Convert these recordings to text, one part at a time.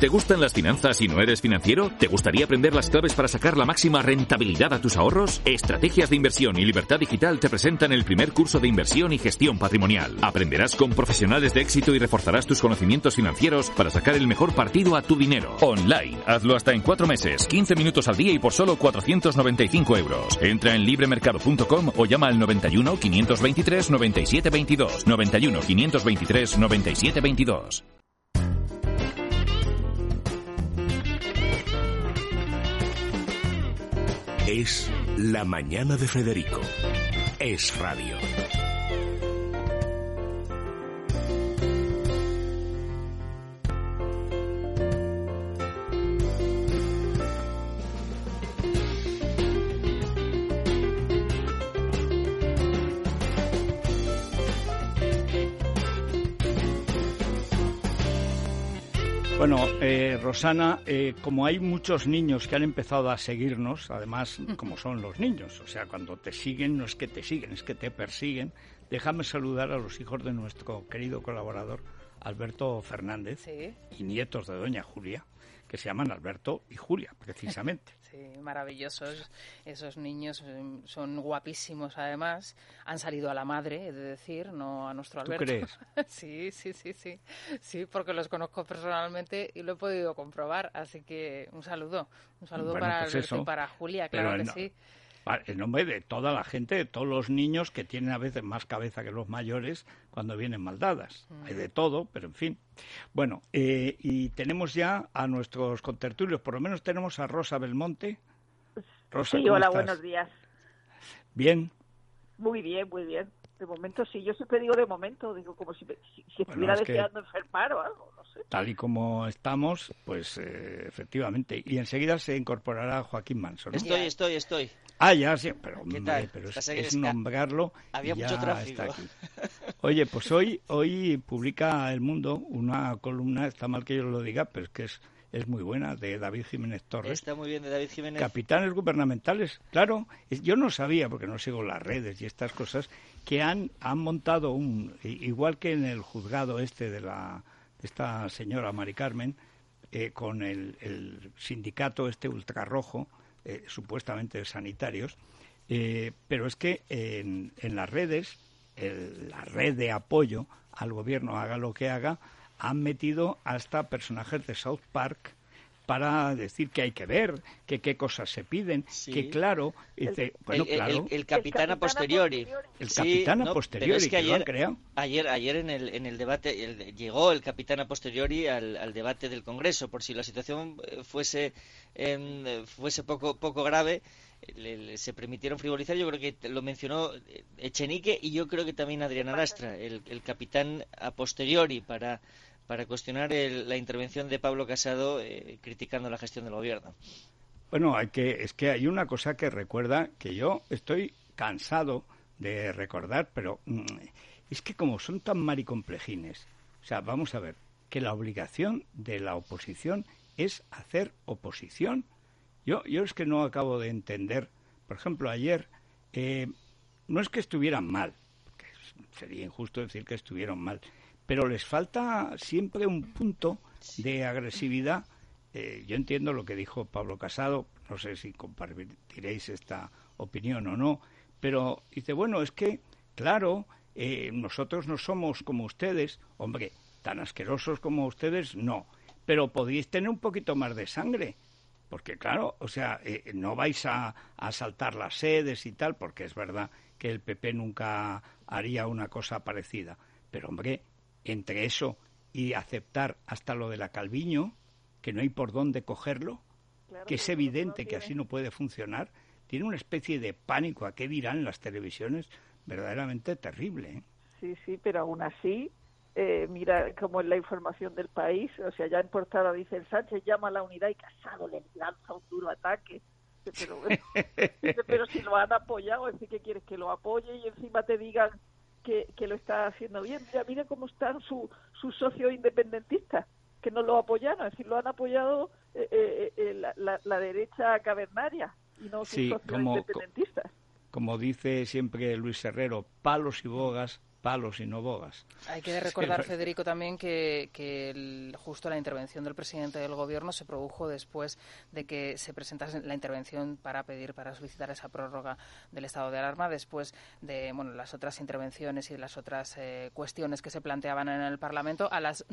¿Te gustan las finanzas y no eres financiero? ¿Te gustaría aprender las claves para sacar la máxima rentabilidad a tus ahorros? Estrategias de Inversión y Libertad Digital te presentan el primer curso de inversión y gestión patrimonial. Aprenderás con profesionales de éxito y reforzarás tus conocimientos financieros para sacar el mejor partido a tu dinero. Online. Hazlo hasta en 4 meses, 15 minutos al día y por solo 495 euros. Entra en libremercado.com o llama al 91 523 97 22. 91 523 97 22. Es La Mañana de Federico. Es radio. Bueno, Rosana, como hay muchos niños que han empezado a seguirnos, además, como son los niños, o sea, cuando te siguen no es que te siguen, es que te persiguen, déjame saludar a los hijos de nuestro querido colaborador Alberto Fernández, sí, y nietos de doña Julia, que se llaman Alberto y Julia, precisamente. Sí, maravillosos. Esos niños son guapísimos, además. Han salido a la madre, he de decir, no a nuestro Alberto. ¿Tú crees? Sí. Sí, porque los conozco personalmente y lo he podido comprobar. Así que un saludo Bueno, para pues Alberto eso, y para Julia, claro que no, sí. En nombre de toda la gente, de todos los niños que tienen a veces más cabeza que los mayores cuando vienen mal dadas. Hay de todo, pero en fin. Bueno, y tenemos ya a nuestros contertulios, por lo menos tenemos a Rosa Belmonte. Rosa, sí, ¿cómo hola, estás? buenos días. ¿Bien? Muy bien, muy bien. De momento sí, yo siempre digo de momento, digo como si estuviera es que deseando enfermar o algo, no sé. Tal y como estamos, pues efectivamente. Y enseguida se incorporará Joaquín Manso, ¿no? Estoy. Ah, ya, sí, pero, ¿Qué hombre, tal? pero Estás es ahí, nombrarlo había y ya mucho tráfico. está aquí. Oye, pues hoy publica El Mundo una columna, está mal que yo lo diga, pero es que es muy buena, de David Jiménez Torres. Está muy bien, de David Jiménez. Capitanes gubernamentales, claro. Yo no sabía, porque no sigo las redes y estas cosas, que han montado igual que en el juzgado de esta señora Mari Carmen, con el sindicato ultrarrojo, supuestamente de sanitarios, pero es que en las redes, la red de apoyo al gobierno, haga lo que haga, han metido hasta personajes de South Park para decir que hay que ver, que qué cosas se piden, sí. que claro, el capitán a posteriori. El capitán a posteriori, es que ayer, lo han creado. Ayer en el debate llegó el capitán a posteriori al debate del Congreso, por si la situación fuese poco grave. Se permitieron frivolizar, yo creo que lo mencionó Echenique y yo creo que también Adriana Lastra, el capitán a posteriori para cuestionar la intervención de Pablo Casado criticando la gestión del gobierno. Bueno, es que hay una cosa que recuerda que yo estoy cansado de recordar, pero es que como son tan maricomplejines, o sea, vamos a ver, que la obligación de la oposición es hacer oposición. Yo es que no acabo de entender, por ejemplo, ayer, no es que estuvieran mal, porque sería injusto decir que estuvieron mal, pero les falta siempre un punto de agresividad. Yo entiendo lo que dijo Pablo Casado, no sé si compartiréis esta opinión o no, pero dice, bueno, es que, claro, nosotros no somos como ustedes, hombre, tan asquerosos como ustedes, no, pero podéis tener un poquito más de sangre, porque claro, o sea, no vais a asaltar las sedes y tal, porque es verdad que el PP nunca haría una cosa parecida, pero hombre, entre eso y aceptar hasta lo de la Calviño, que no hay por dónde cogerlo, claro, que es evidente que así no puede funcionar, tiene una especie de pánico a qué dirán las televisiones verdaderamente terrible, ¿eh? Sí, pero aún así, mira cómo es la información del país, o sea, ya en portada dice, el Sánchez llama a la unidad y Casado le lanza un duro ataque. Pero, bueno, pero si lo han apoyado, es decir, ¿qué quieres? Que lo apoye y encima te digan que lo está haciendo bien. Mira cómo están sus socios independentistas, que no lo apoyaron, es decir, lo han apoyado la derecha cavernaria y no sus socios independentistas. Como dice siempre Luis Herrero, palos y bogas palos y no bogas. Hay que recordar, Federico, también que justo la intervención del presidente del Gobierno se produjo después de que se presentase la intervención para solicitar esa prórroga del estado de alarma, después de las otras intervenciones y las otras cuestiones que se planteaban en el Parlamento, a las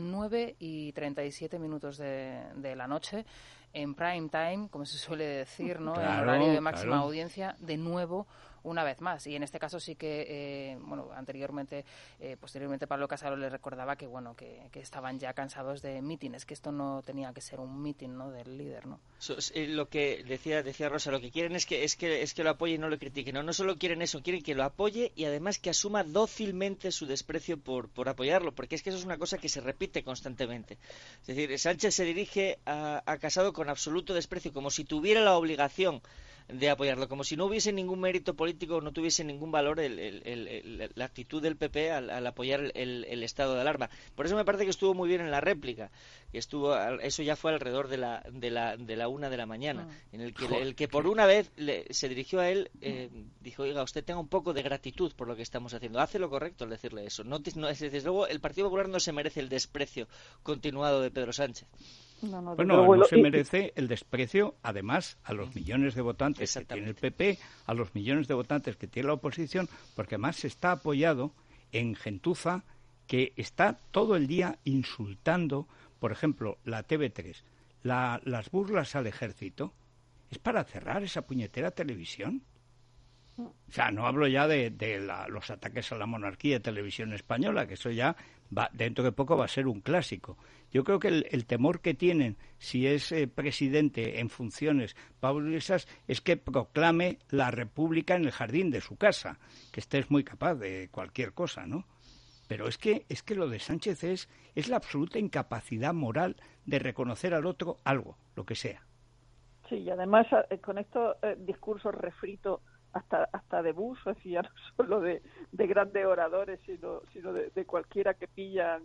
9:37 de la noche, en prime time, como se suele decir, ¿no? Claro, en horario de máxima claro. audiencia, de nuevo, una vez más. Y en este caso sí que, posteriormente Pablo Casado le recordaba que estaban ya cansados de mítines, que esto no tenía que ser un mítin, ¿no?, del líder, ¿no? Lo que decía Rosa, lo que quieren es que lo apoye y no lo critiquen. No solo quieren eso, quieren que lo apoye y además que asuma dócilmente su desprecio por apoyarlo, porque es que eso es una cosa que se repite constantemente. Es decir, Sánchez se dirige a Casado con absoluto desprecio, como si tuviera la obligación de apoyarlo, como si no hubiese ningún mérito político, no tuviese ningún valor la actitud del PP al apoyar el estado de alarma. Por eso me parece que estuvo muy bien en la réplica, que eso ya fue alrededor de la 1 de la mañana, en el que por una vez se dirigió a él, dijo: oiga, usted tenga un poco de gratitud por lo que estamos haciendo, hace lo correcto al decirle eso. Desde luego el Partido Popular no se merece el desprecio continuado de Pedro Sánchez. No se merece el desprecio, además, a los millones de votantes que tiene el PP, a los millones de votantes que tiene la oposición, porque además se está apoyado en gentuza que está todo el día insultando, por ejemplo, la TV3, las burlas al ejército. ¿Es para cerrar esa puñetera televisión? O sea, no hablo ya de los ataques a la monarquía de Televisión Española, que eso ya dentro de poco va a ser un clásico. Yo creo que el temor que tienen, si es presidente en funciones Pablo Iglesias, es que proclame la república en el jardín de su casa, que este es muy capaz de cualquier cosa, ¿no? Pero es que lo de Sánchez es la absoluta incapacidad moral de reconocer al otro algo, lo que sea. Sí, y además con estos discursos refritos hasta de Bush, es decir, ya no solo de grandes oradores, sino de cualquiera que pillan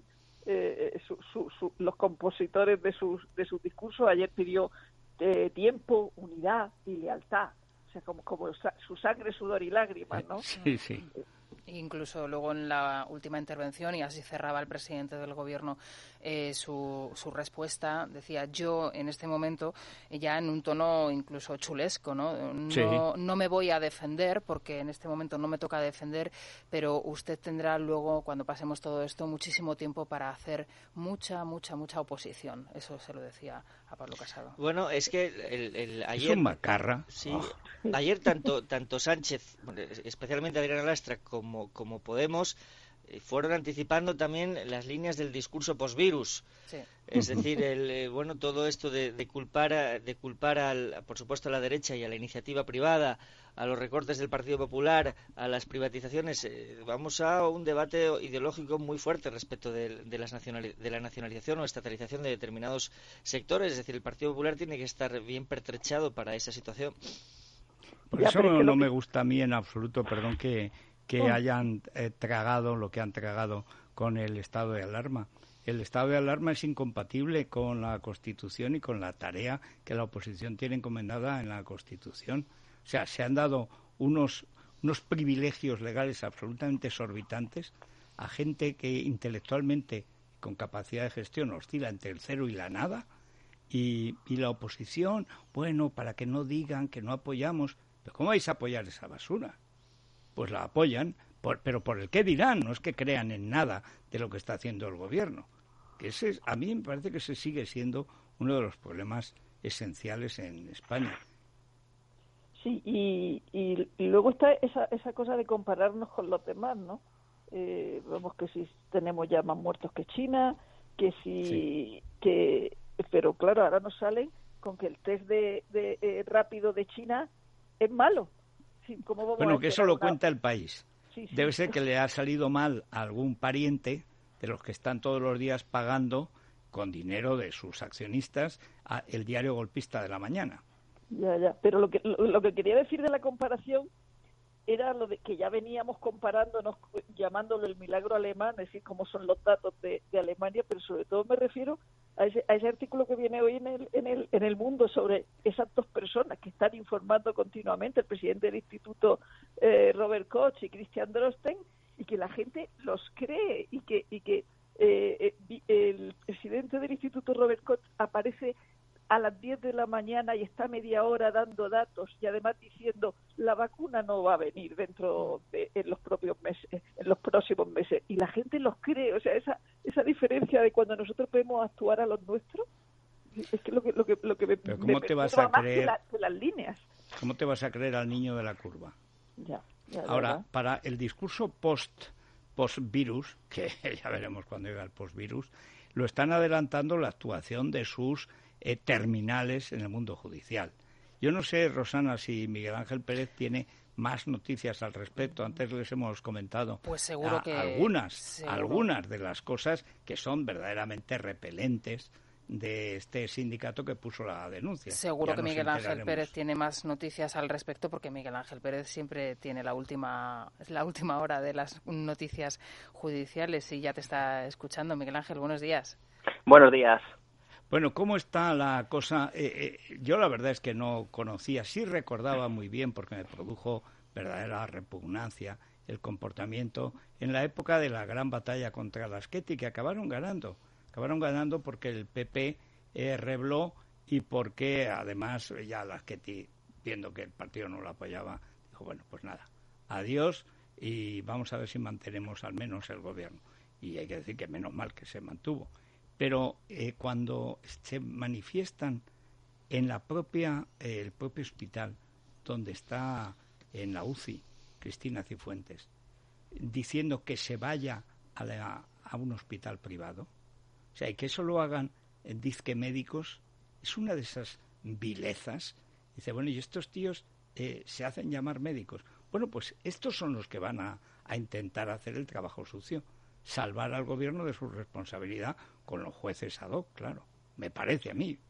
los compositores de sus discursos. Ayer pidió tiempo, unidad y lealtad, o sea, como su sangre, sudor y lágrimas, ¿no? Sí, sí. Incluso luego en la última intervención, y así cerraba el presidente del Gobierno su respuesta, decía: yo en este momento, ya en un tono incluso chulesco, no me voy a defender porque en este momento no me toca defender, pero usted tendrá luego, cuando pasemos todo esto, muchísimo tiempo para hacer mucha oposición. Eso se lo decía a Pablo Casado. Bueno, es que ayer... Es un macarra. Sí, ayer tanto Sánchez, especialmente Adriana Lastra, como Podemos, fueron anticipando también las líneas del discurso postvirus. Sí. Es decir, todo esto de culpar por supuesto a la derecha y a la iniciativa privada, a los recortes del Partido Popular, a las privatizaciones. Vamos a un debate ideológico muy fuerte respecto de la nacionalización o estatalización de determinados sectores. Es decir, el Partido Popular tiene que estar bien pertrechado para esa situación. Por eso no me gusta a mí en absoluto, perdón, que hayan tragado lo que han tragado con el estado de alarma. El estado de alarma es incompatible con la Constitución y con la tarea que la oposición tiene encomendada en la Constitución. O sea, se han dado unos privilegios legales absolutamente exorbitantes a gente que intelectualmente, con capacidad de gestión, oscila entre el cero y la nada, y la oposición, bueno, para que no digan que no apoyamos. ¿Pero cómo vais a apoyar esa basura? Pues la apoyan, pero por el qué dirán, no es que crean en nada de lo que está haciendo el gobierno. A mí me parece que ese sigue siendo uno de los problemas esenciales en España. Sí, y luego está esa cosa de compararnos con los demás, ¿no? Vemos que si tenemos ya más muertos que China, pero claro, ahora nos salen con que el test de rápido de China es malo. Sí, bueno, que eso lo cuenta el país. Sí. Debe ser que le ha salido mal a algún pariente de los que están todos los días pagando con dinero de sus accionistas el diario golpista de la mañana. Ya. Pero lo que quería decir de la comparación era lo de que ya veníamos comparándonos, llamándolo el milagro alemán, es decir, cómo son los datos de Alemania, pero sobre todo me refiero a ese artículo que viene hoy en el Mundo sobre esas dos personas que están informando continuamente, el presidente del Instituto Robert Koch y Christian Drosten, y que la gente los cree y que el presidente del Instituto Robert Koch aparece a las 10 de la mañana y está media hora dando datos y además diciendo la vacuna no va a venir en los próximos meses, y la gente los cree. O sea, esa diferencia de cuando nosotros podemos actuar a los nuestros es que lo que me Pero ¿cómo te vas a creer que las líneas? ¿Cómo te vas a creer al niño de la curva? Ya, ahora, ¿verdad? para el discurso post-virus, que ya veremos cuando llega el post-virus, lo están adelantando la actuación de sus terminales en el mundo judicial. Yo no sé, Rosana, si Miguel Ángel Pérez tiene más noticias al respecto. Antes les hemos comentado pues seguro que algunas de las cosas que son verdaderamente repelentes de este sindicato que puso la denuncia. Seguro que Miguel Ángel Pérez tiene más noticias al respecto, porque Miguel Ángel Pérez siempre tiene la última hora de las noticias judiciales, y ya te está escuchando. Miguel Ángel, buenos días. Buenos días. Bueno, ¿cómo está la cosa? Yo la verdad es que no conocía, sí recordaba muy bien, porque me produjo verdadera repugnancia el comportamiento en la época de la gran batalla contra las Ketty, que acabaron ganando porque el PP rebló y porque además ya las Ketty, viendo que el partido no lo apoyaba, dijo, bueno, pues nada, adiós, y vamos a ver si mantenemos al menos el gobierno. Y hay que decir que menos mal que se mantuvo. Pero cuando se manifiestan en el propio hospital donde está en la UCI Cristina Cifuentes, diciendo que se vaya a un hospital privado, o sea, y que eso lo hagan disque médicos, es una de esas vilezas. Dice, bueno, y estos tíos se hacen llamar médicos. Bueno, pues estos son los que van a intentar hacer el trabajo sucio, salvar al gobierno de su responsabilidad con los jueces ad hoc, claro, me parece a mí.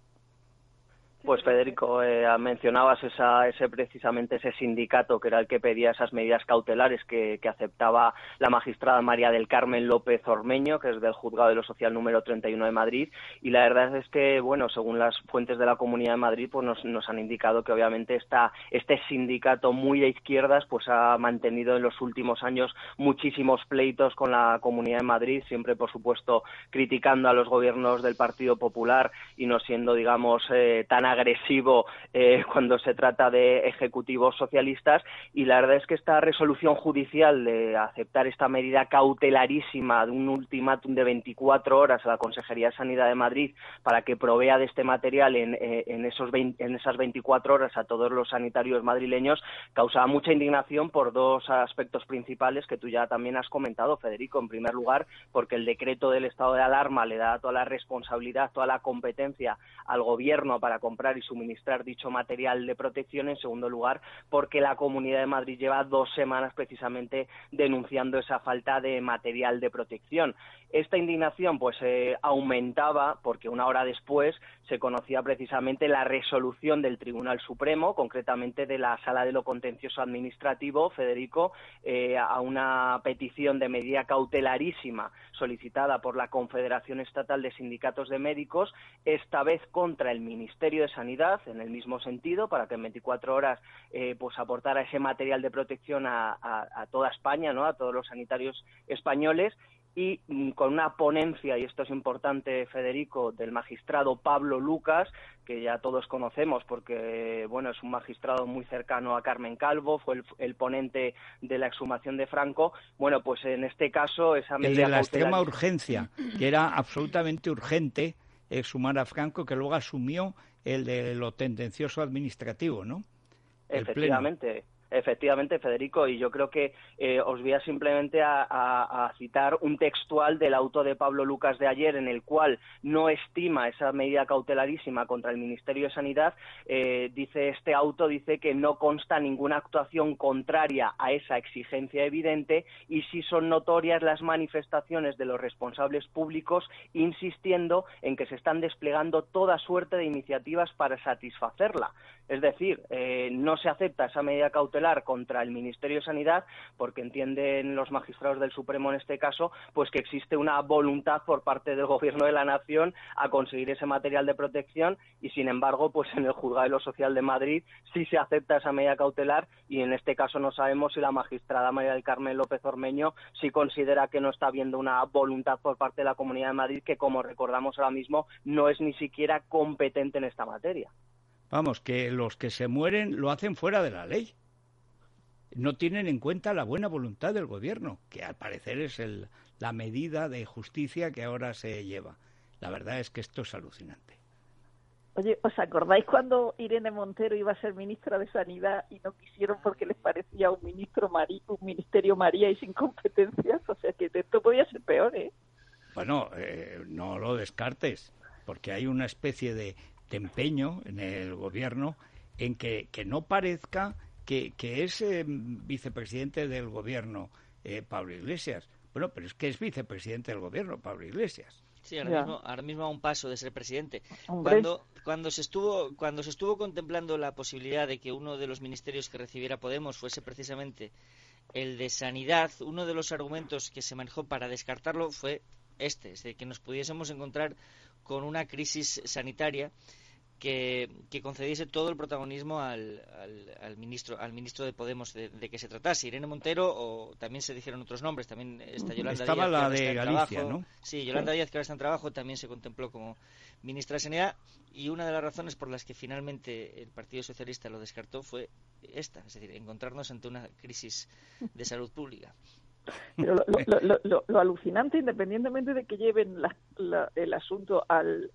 Pues Federico, mencionabas precisamente ese sindicato que era el que pedía esas medidas cautelares que aceptaba la magistrada María del Carmen López Ormeño, que es del Juzgado de lo Social número 31 de Madrid, y la verdad es que, bueno, según las fuentes de la Comunidad de Madrid, pues nos han indicado que obviamente este sindicato muy de izquierdas pues ha mantenido en los últimos años muchísimos pleitos con la Comunidad de Madrid, siempre por supuesto criticando a los gobiernos del Partido Popular y no siendo, digamos, tan agresivo cuando se trata de ejecutivos socialistas, y la verdad es que esta resolución judicial de aceptar esta medida cautelarísima de un ultimátum de 24 horas a la Consejería de Sanidad de Madrid para que provea de este material en esas 24 horas a todos los sanitarios madrileños causaba mucha indignación por dos aspectos principales que tú ya también has comentado, Federico. En primer lugar, porque el decreto del estado de alarma le da toda la responsabilidad, toda la competencia al gobierno para comprar y suministrar dicho material de protección. En segundo lugar, porque la Comunidad de Madrid lleva 2 semanas precisamente denunciando esa falta de material de protección. Esta indignación pues aumentaba porque una hora después se conocía precisamente la resolución del Tribunal Supremo, concretamente de la Sala de lo Contencioso Administrativo, Federico, a una petición de medida cautelarísima solicitada por la Confederación Estatal de Sindicatos de Médicos, esta vez contra el Ministerio de Sanidad, en el mismo sentido, para que en 24 horas pues aportara ese material de protección a toda España, ¿no?, a todos los sanitarios españoles, y con una ponencia, y esto es importante, Federico, del magistrado Pablo Lucas, que ya todos conocemos porque, bueno, es un magistrado muy cercano a Carmen Calvo, fue el ponente de la exhumación de Franco. Bueno, pues en este caso esa medida el de la extrema urgencia, que era absolutamente urgente exhumar a Franco, que luego asumió el de lo tendencioso administrativo, ¿no? Efectivamente, Federico, y yo creo que os voy simplemente a citar un textual del auto de Pablo Lucas de ayer, en el cual no estima esa medida cautelarísima contra el Ministerio de Sanidad. Este auto dice que no consta ninguna actuación contraria a esa exigencia evidente y sí son notorias las manifestaciones de los responsables públicos insistiendo en que se están desplegando toda suerte de iniciativas para satisfacerla. Es decir, no se acepta esa medida cautelar cautelar contra el Ministerio de Sanidad, porque entienden los magistrados del Supremo en este caso, pues que existe una voluntad por parte del Gobierno de la Nación a conseguir ese material de protección, y sin embargo, pues en el Juzgado de lo Social de Madrid sí se acepta esa medida cautelar, y en este caso no sabemos si la magistrada María del Carmen López Ormeño sí considera que no está habiendo una voluntad por parte de la Comunidad de Madrid, que como recordamos ahora mismo no es ni siquiera competente en esta materia. Vamos, que los que se mueren lo hacen fuera de la ley. No tienen en cuenta la buena voluntad del Gobierno, que al parecer es la medida de justicia que ahora se lleva. La verdad es que esto es alucinante. Oye, ¿os acordáis cuando Irene Montero iba a ser ministra de Sanidad y no quisieron porque les parecía un ministerio María y sin competencias? O sea, que esto podía ser peor, ¿eh? Bueno, no lo descartes, porque hay una especie de empeño en el Gobierno en que no parezca que es vicepresidente del Gobierno Pablo Iglesias. Bueno, pero es que es vicepresidente del Gobierno Pablo Iglesias. Sí, ahora mismo a un paso de ser presidente. Hombre. Cuando se estuvo contemplando la posibilidad de que uno de los ministerios que recibiera Podemos fuese precisamente el de Sanidad, uno de los argumentos que se manejó para descartarlo fue es decir, que nos pudiésemos encontrar con una crisis sanitaria que concediese todo el protagonismo al ministro de Podemos de que se tratase, Irene Montero, o también se dijeron otros nombres, también está Yolanda Estaba Díaz, la que de está en Galicia, trabajo. ¿no? Sí, Yolanda Díaz, que ahora está en trabajo, también se contempló como ministra de Sanidad, y una de las razones por las que finalmente el Partido Socialista lo descartó fue esta, es decir, encontrarnos ante una crisis de salud pública. Pero lo alucinante, independientemente de que lleven el asunto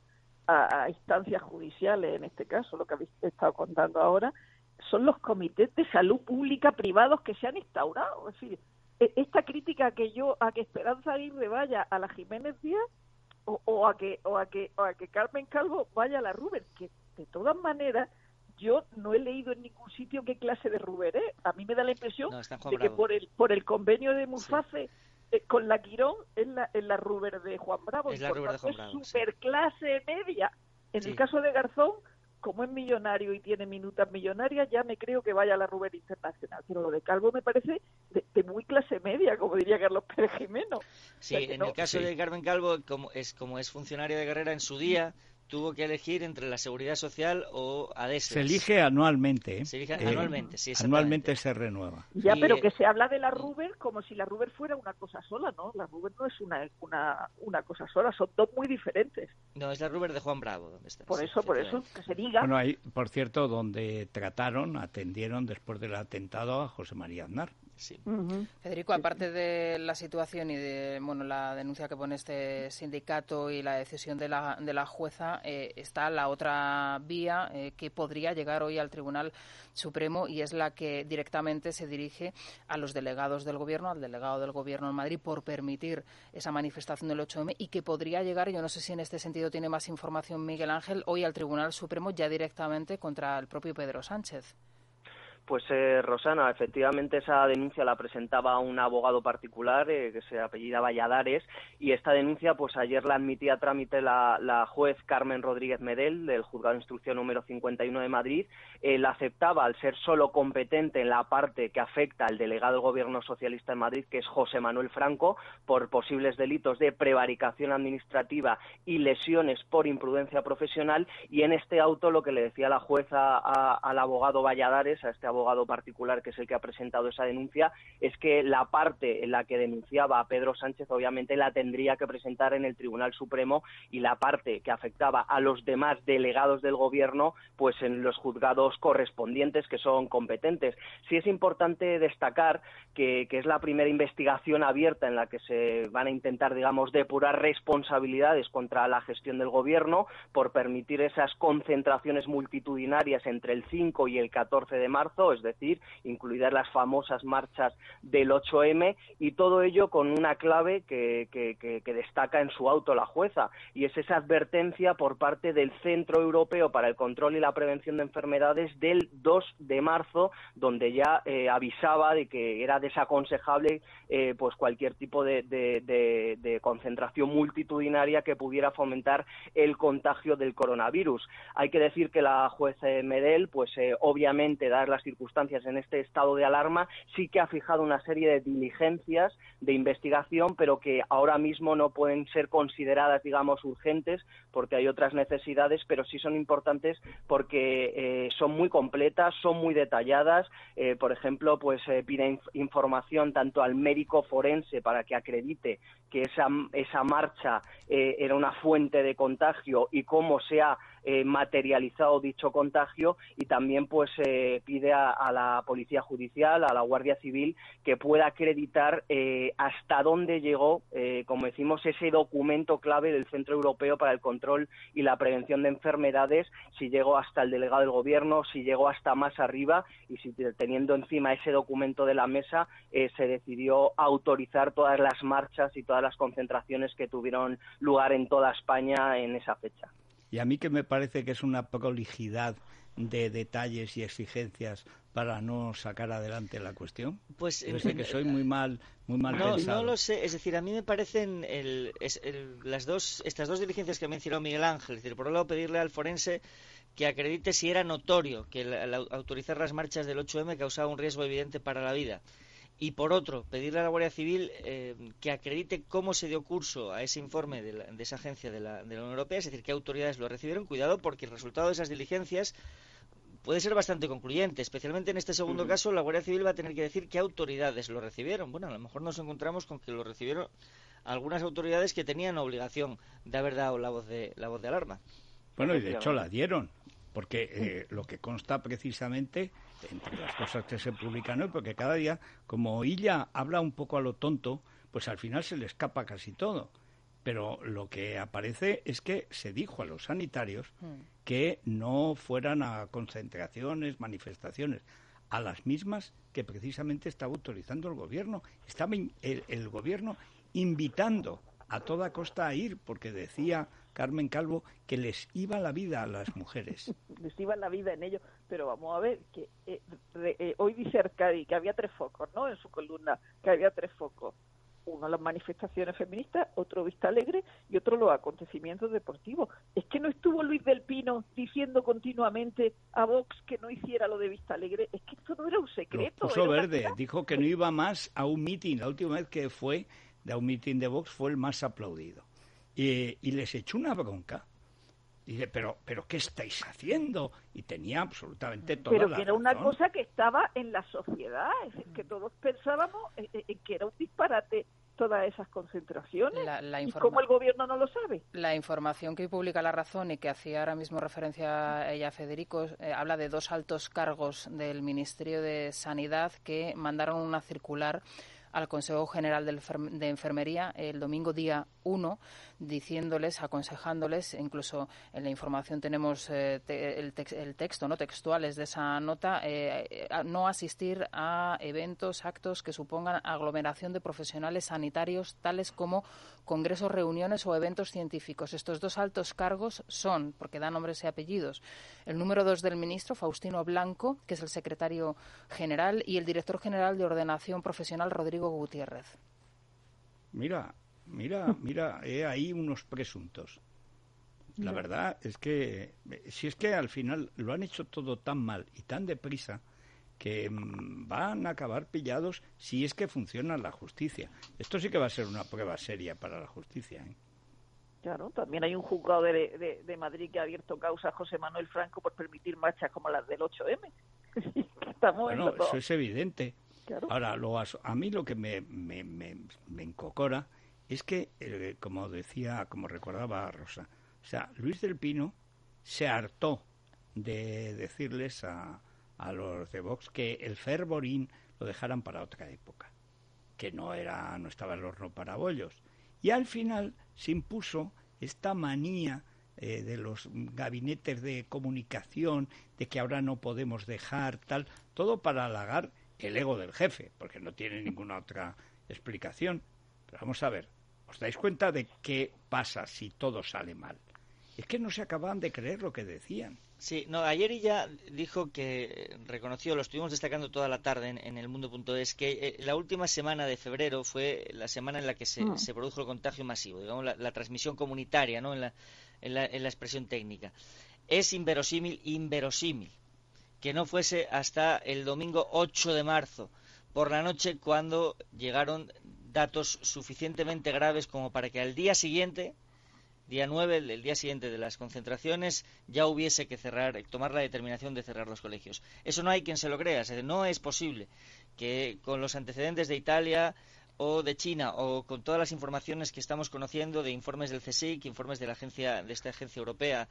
a instancias judiciales, en este caso, lo que habéis estado contando ahora, son los comités de salud pública privados que se han instaurado. Es decir, esta crítica a que Esperanza Aguirre vaya a la Jiménez Díaz o a que Carmen Calvo vaya a la Ruber, que de todas maneras yo no he leído en ningún sitio qué clase de Ruber es. A mí me da la impresión de que por el convenio de Muface con la Quirón es la Ruber de Juan Bravo. Es la Ruber de Juan Bravo, es superclase media. En el caso de Garzón, como es millonario y tiene minutas millonarias, ya me creo que vaya a la Ruber Internacional. Pero lo de Calvo me parece de muy clase media, como diría Carlos Pérez Jimeno. Sí, o sea, en el caso de Carmen Calvo, como es funcionaria de carrera en su día, tuvo que elegir entre la Seguridad Social o ADESES. Se elige anualmente, ¿eh? Se elige anualmente, sí, anualmente se renueva. Ya, pero que se habla de la Ruber como si la Ruber fuera una cosa sola, ¿no? La Ruber no es una cosa sola, son dos muy diferentes. No, es la Ruber de Juan Bravo, donde está. Por eso, que se diga. Bueno, ahí, por cierto, donde atendieron después del atentado a José María Aznar. Sí. Federico, aparte de la situación y de la denuncia que pone este sindicato y la decisión de la jueza, está la otra vía que podría llegar hoy al Tribunal Supremo, y es la que directamente se dirige a los delegados del Gobierno, al delegado del Gobierno en Madrid, por permitir esa manifestación del 8M, y que podría llegar, yo no sé si en este sentido tiene más información Miguel Ángel, hoy al Tribunal Supremo ya directamente contra el propio Pedro Sánchez. Pues Rosana, efectivamente esa denuncia la presentaba un abogado particular que se apellida Valladares, y esta denuncia pues ayer la admitía a trámite la juez Carmen Rodríguez Medel del Juzgado de Instrucción número 51 de Madrid. La aceptaba al ser solo competente en la parte que afecta al delegado del Gobierno socialista en Madrid, que es José Manuel Franco, por posibles delitos de prevaricación administrativa y lesiones por imprudencia profesional, y en este auto lo que le decía la jueza al abogado Valladares, a este abogado particular que es el que ha presentado esa denuncia, es que la parte en la que denunciaba a Pedro Sánchez obviamente la tendría que presentar en el Tribunal Supremo, y la parte que afectaba a los demás delegados del Gobierno pues en los juzgados correspondientes que son competentes. Sí es importante destacar que es la primera investigación abierta en la que se van a intentar, digamos, depurar responsabilidades contra la gestión del Gobierno por permitir esas concentraciones multitudinarias entre el 5 y el 14 de marzo, es decir, incluidas las famosas marchas del 8M, y todo ello con una clave que destaca en su auto la jueza, y es esa advertencia por parte del Centro Europeo para el Control y la Prevención de Enfermedades del 2 de marzo, donde ya avisaba de que era desaconsejable pues cualquier tipo de concentración multitudinaria que pudiera fomentar el contagio del coronavirus. Hay que decir que la juez Medel, pues obviamente, dadas las circunstancias circunstancias, en este estado de alarma, sí que ha fijado una serie de diligencias de investigación, pero que ahora mismo no pueden ser consideradas, digamos, urgentes, porque hay otras necesidades, pero sí son importantes porque son muy completas, son muy detalladas. Por ejemplo, pues pide información tanto al médico forense para que acredite que esa marcha era una fuente de contagio y cómo se ha materializado dicho contagio, y también pues pide a la Policía Judicial, a la Guardia Civil, que pueda acreditar hasta dónde llegó, como decimos, ese documento clave del Centro Europeo para el Control y la Prevención de Enfermedades, si llegó hasta el delegado del Gobierno, si llegó hasta más arriba, y si teniendo encima ese documento de la mesa se decidió autorizar todas las marchas y todas las concentraciones que tuvieron lugar en toda España en esa fecha. Y a mí que me parece que es una prolijidad de detalles y exigencias para no sacar adelante la cuestión. Pues yo sé que soy muy mal pensado. No lo sé, es decir, a mí me parecen estas dos diligencias que ha mencionado Miguel Ángel, es decir, por un lado pedirle al forense que acredite si era notorio que al autorizar las marchas del 8M causaba un riesgo evidente para la vida. Y por otro, pedirle a la Guardia Civil que acredite cómo se dio curso a ese informe de esa agencia de la Unión Europea, es decir, qué autoridades lo recibieron. Cuidado, porque el resultado de esas diligencias puede ser bastante concluyente. Especialmente en este segundo caso, la Guardia Civil va a tener que decir qué autoridades lo recibieron. Bueno, a lo mejor nos encontramos con que lo recibieron algunas autoridades que tenían obligación de haber dado la voz de alarma. Bueno, y de hecho la dieron, porque lo que consta precisamente, entre las cosas que se publican hoy, porque cada día, como ella habla un poco a lo tonto, pues al final se le escapa casi todo. Pero lo que aparece es que se dijo a los sanitarios que no fueran a concentraciones, manifestaciones, a las mismas que precisamente estaba autorizando el gobierno. Estaba el gobierno invitando a toda costa a ir, porque decía Carmen Calvo que les iba la vida a las mujeres. Les iba la vida en ello, pero vamos a ver, que hoy dice Arcadi que había 3 focos, ¿no?, en su columna, que había 3 focos. Uno las manifestaciones feministas, otro Vista Alegre y otro los acontecimientos deportivos. Es que no estuvo Luis del Pino diciendo continuamente a Vox que no hiciera lo de Vista Alegre. Es que esto no era un secreto. Lo puso verde, dijo que no iba más a un mitin. La última vez que fue de un mitin de Vox fue el más aplaudido. Y les echó una bronca. Y dice, pero ¿qué estáis haciendo? Y tenía absolutamente toda la razón. Pero que era una cosa que estaba en la sociedad, es decir, que todos pensábamos que era un disparate todas esas concentraciones. ¿Y cómo el gobierno no lo sabe? La información que hoy publica La Razón y que hacía ahora mismo referencia a ella Federico, habla de 2 altos cargos del Ministerio de Sanidad que mandaron una circular al Consejo General de Enfermería el domingo día 1, diciéndoles, aconsejándoles, incluso en la información tenemos el texto, ¿no?, textuales de esa nota, no asistir a eventos, actos que supongan aglomeración de profesionales sanitarios, tales como congresos, reuniones o eventos científicos. Estos 2 altos cargos son, porque dan nombres y apellidos, el número 2 del ministro, Faustino Blanco, que es el secretario general, y el director general de Ordenación Profesional, Rodrigo Gutiérrez. Mira, ahí unos presuntos. La verdad es que, si es que al final lo han hecho todo tan mal y tan deprisa, que van a acabar pillados si es que funciona la justicia. Esto sí que va a ser una prueba seria para la justicia, ¿eh? Claro, también hay un juzgado de Madrid que ha abierto causa a José Manuel Franco por permitir marchas como las del 8M. Bueno, eso es evidente. Claro. Ahora, a mí lo que me encocora es que, como recordaba Rosa, o sea, Luis del Pino se hartó de decirles a los de Vox que el fervorín lo dejaran para otra época, que no estaba el horno para bollos. Y al final se impuso esta manía de los gabinetes de comunicación, de que ahora no podemos dejar tal, todo para halagar el ego del jefe, porque no tiene ninguna otra explicación. Pero vamos a ver, ¿os dais cuenta de qué pasa si todo sale mal? Es que no se acababan de creer lo que decían. Sí, no, ayer ella dijo que reconoció, lo estuvimos destacando toda la tarde en el mundo.es, que la última semana de febrero fue la semana en la que se produjo el contagio masivo, digamos la transmisión comunitaria, ¿no?, en la expresión técnica. Es inverosímil. que no fuese hasta el domingo 8 de marzo por la noche, cuando llegaron datos suficientemente graves como para que al día siguiente, día 9, el día siguiente de las concentraciones, ya hubiese que tomar la determinación de cerrar los colegios. Eso no hay quien se lo crea. No es posible que con los antecedentes de Italia o de China, o con todas las informaciones que estamos conociendo de informes del CSIC, informes de esta agencia europea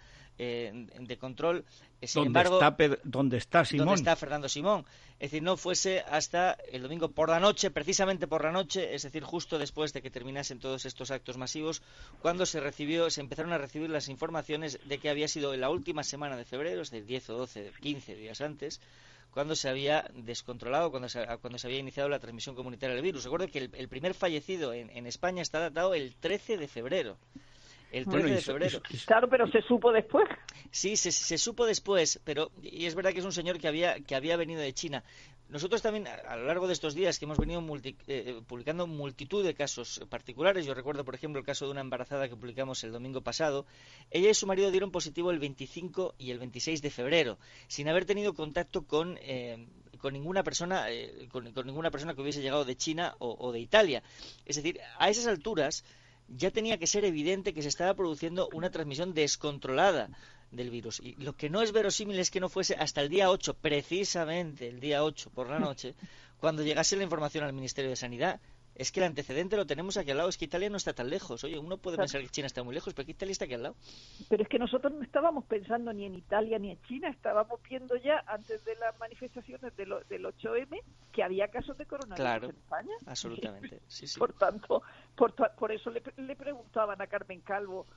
de control, sin embargo, ¿Dónde está Simón? ¿Dónde está Fernando Simón? Es decir, no fuese hasta el domingo por la noche, precisamente por la noche, es decir, justo después de que terminasen todos estos actos masivos, cuando se empezaron a recibir las informaciones de que había sido en la última semana de febrero, es decir, 10 o 12, 15 días antes, cuando se había descontrolado, cuando se había iniciado la transmisión comunitaria del virus. Recuerdo que el primer fallecido en España está datado el 13 de febrero. El 13 de febrero. Claro, pero se supo después. Sí, se supo después, y es verdad que es un señor que había venido de China. Nosotros también, a lo largo de estos días que hemos venido publicando multitud de casos particulares, yo recuerdo, por ejemplo, el caso de una embarazada que publicamos el domingo pasado. Ella y su marido dieron positivo el 25 y el 26 de febrero, sin haber tenido contacto con ninguna persona con ninguna persona que hubiese llegado de China o de Italia. Es decir, a esas alturas ya tenía que ser evidente que se estaba produciendo una transmisión descontrolada del virus. Y lo que no es verosímil es que no fuese hasta el día 8, precisamente el día 8 por la noche, cuando llegase la información al Ministerio de Sanidad. Es que el antecedente lo tenemos aquí al lado, es que Italia no está tan lejos. Oye, uno puede pensar que China está muy lejos, pero que Italia está aquí al lado. Pero es que nosotros no estábamos pensando ni en Italia ni en China, estábamos viendo ya antes de las manifestaciones del 8M que había casos de coronavirus en España. Absolutamente. Sí. Por tanto, por eso le preguntaban a Carmen Calvo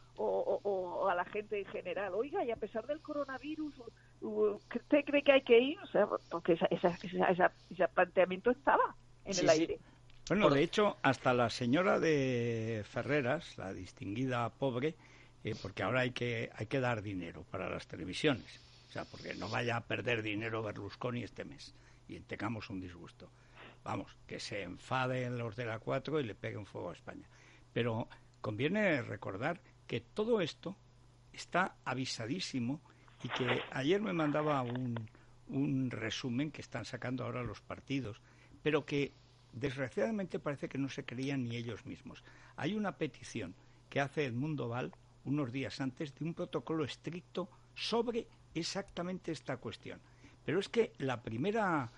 o a la gente en general, oiga, y a pesar del coronavirus, ¿usted cree que hay que ir? O sea, porque ese planteamiento estaba en el aire. Bueno, de hecho, hasta la señora de Ferreras, la distinguida pobre, porque ahora hay que dar dinero para las televisiones, o sea, porque no vaya a perder dinero Berlusconi este mes y tengamos un disgusto. Vamos, que se enfaden los de la 4 y le peguen fuego a España. Pero conviene recordar que todo esto está avisadísimo y que ayer me mandaba un resumen que están sacando ahora los partidos, pero que desgraciadamente parece que no se creían ni ellos mismos. Hay una petición que hace Edmundo Val unos días antes de un protocolo estricto sobre exactamente esta cuestión. Pero es que la primera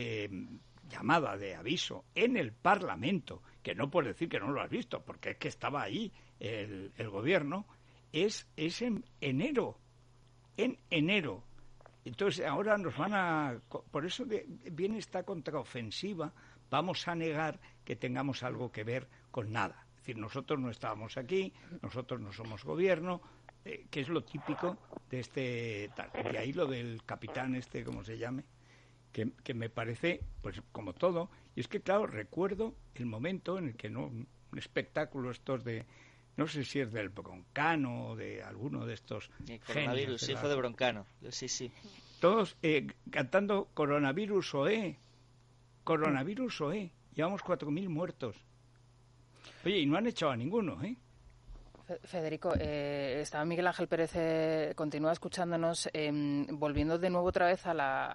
llamada de aviso en el Parlamento, que no puedes decir que no lo has visto, porque es que estaba ahí el gobierno, es en enero. En enero. Entonces ahora nos van a... Por eso viene esta contraofensiva. Vamos a negar que tengamos algo que ver con nada. Es decir, nosotros no estábamos aquí, nosotros no somos gobierno, que es lo típico de este tal. De ahí lo del capitán ¿cómo se llame? Que me parece, pues como todo. Y es que, claro, recuerdo el momento en el que un espectáculo estos de... No sé si es del Broncano o de alguno de estos coronavirus, sí, fue de Broncano. Sí. Todos cantando coronavirus OE. Coronavirus OE. Llevamos 4.000 muertos. Oye, y no han echado a ninguno, ¿eh? Federico, estaba Miguel Ángel Pérez, continúa escuchándonos, volviendo de nuevo otra vez a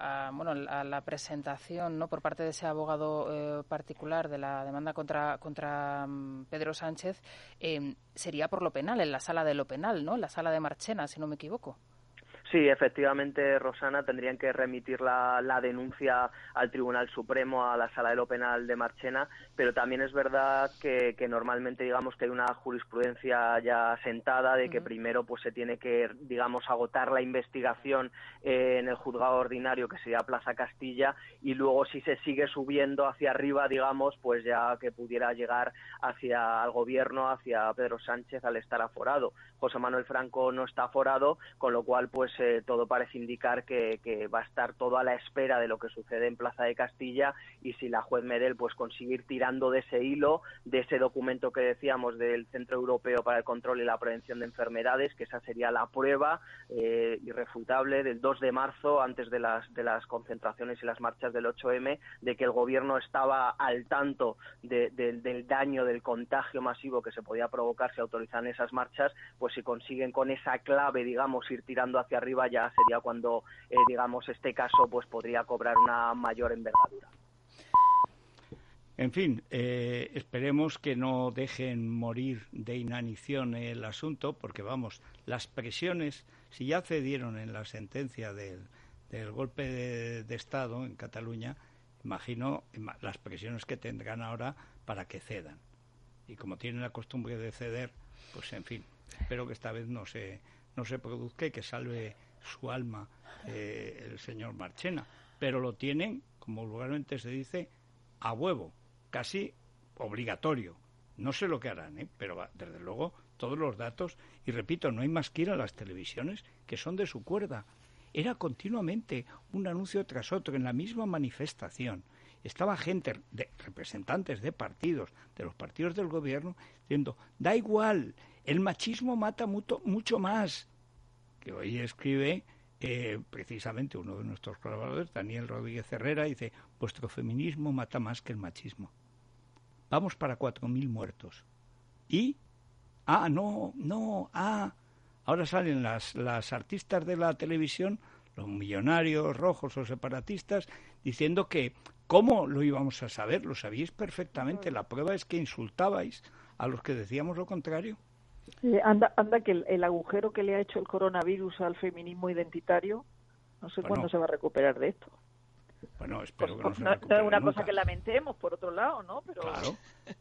la presentación, ¿no?, por parte de ese abogado particular de la demanda contra Pedro Sánchez, sería por lo penal, en la sala de lo penal, ¿no?, en la sala de Marchena, si no me equivoco. Sí, efectivamente, Rosana, tendrían que remitir la denuncia al Tribunal Supremo, a la Sala de lo Penal de Marchena, pero también es verdad que normalmente, digamos, que hay una jurisprudencia ya sentada de que primero pues se tiene que, digamos, agotar la investigación en el juzgado ordinario, que sería Plaza Castilla, y luego si se sigue subiendo hacia arriba, digamos, pues ya que pudiera llegar hacia el gobierno, hacia Pedro Sánchez al estar aforado. José Manuel Franco no está aforado, con lo cual pues todo parece indicar que va a estar todo a la espera de lo que sucede en Plaza de Castilla, y si la juez Medel pues consigue ir tirando de ese hilo, de ese documento que decíamos del Centro Europeo para el Control y la Prevención de Enfermedades, que esa sería la prueba irrefutable del 2 de marzo, antes de las concentraciones y las marchas del 8M, de que el gobierno estaba al tanto del daño, del contagio masivo que se podía provocar si autorizaban esas marchas, pues si consiguen con esa clave, digamos, ir tirando hacia arriba arriba ya sería cuando, digamos, este caso pues podría cobrar una mayor envergadura. En fin, esperemos que no dejen morir de inanición el asunto, porque vamos, las presiones, si ya cedieron en la sentencia del golpe de Estado en Cataluña, imagino las presiones que tendrán ahora para que cedan. Y como tienen la costumbre de ceder, pues en fin, espero que esta vez no se produzca y que salve su alma el señor Marchena. Pero lo tienen, como vulgarmente se dice, a huevo, casi obligatorio. No sé lo que harán, pero desde luego todos los datos, y repito, no hay más que ir a las televisiones que son de su cuerda. Era continuamente un anuncio tras otro en la misma manifestación. Estaba gente, representantes de partidos, de los partidos del gobierno, diciendo, da igual, el machismo mata mucho más. Que hoy escribe precisamente uno de nuestros colaboradores, Daniel Rodríguez Herrera, dice, vuestro feminismo mata más que el machismo. Vamos para 4.000 muertos. Y, ahora salen las artistas de la televisión, los millonarios rojos o separatistas, diciendo que ¿cómo lo íbamos a saber? Lo sabíais perfectamente. La prueba es que insultabais a los que decíamos lo contrario. Anda que el agujero que le ha hecho el coronavirus al feminismo identitario, no sé cuándo se va a recuperar de esto. Bueno, espero que no se recupere no es una nunca. cosa que lamentemos, por otro lado, ¿no? Pero claro.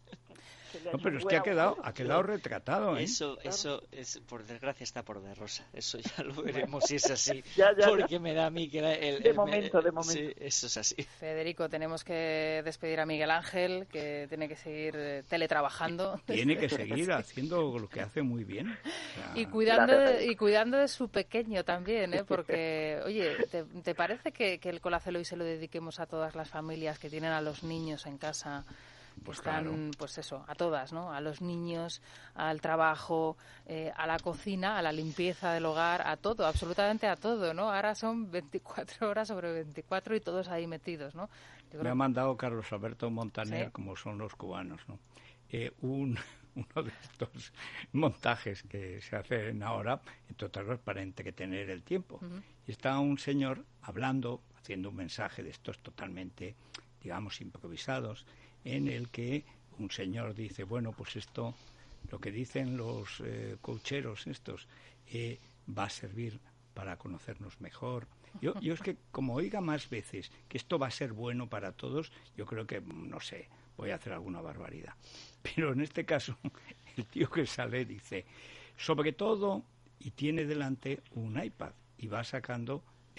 No, pero es que ha quedado retratado, ¿eh? Eso es, por desgracia está por de rosa. Eso ya lo veremos si es así. Porque me da a mí que de momento. Sí, eso es así. Federico, tenemos que despedir a Miguel Ángel, que tiene que seguir teletrabajando. Tiene que seguir haciendo lo que hace muy bien. O sea, y cuidando de su pequeño también, ¿eh? Porque, oye, ¿te parece que el Colacel hoy se lo dediquemos a todas las familias que tienen a los niños en casa? Pues están, claro. pues eso, a todas, ¿no? A los niños, al trabajo, a la cocina, a la limpieza del hogar, a todo, absolutamente a todo, ¿no? Ahora son 24 horas sobre 24 y todos ahí metidos, ¿no? Me ha mandado Carlos Alberto Montaner, ¿sí? Como son los cubanos, ¿no? Uno de estos montajes que se hacen ahora, entre otras cosas, para entretener el tiempo. Uh-huh. Y está un señor hablando, haciendo un mensaje de estos totalmente, digamos, improvisados, en el que un señor dice, bueno, pues esto, lo que dicen los coacheros estos, va a servir para conocernos mejor. Yo es que, como oiga más veces que esto va a ser bueno para todos, yo creo que, no sé, voy a hacer alguna barbaridad. Pero en este caso, el tío que sale dice, sobre todo, y tiene delante un iPad, y va sacando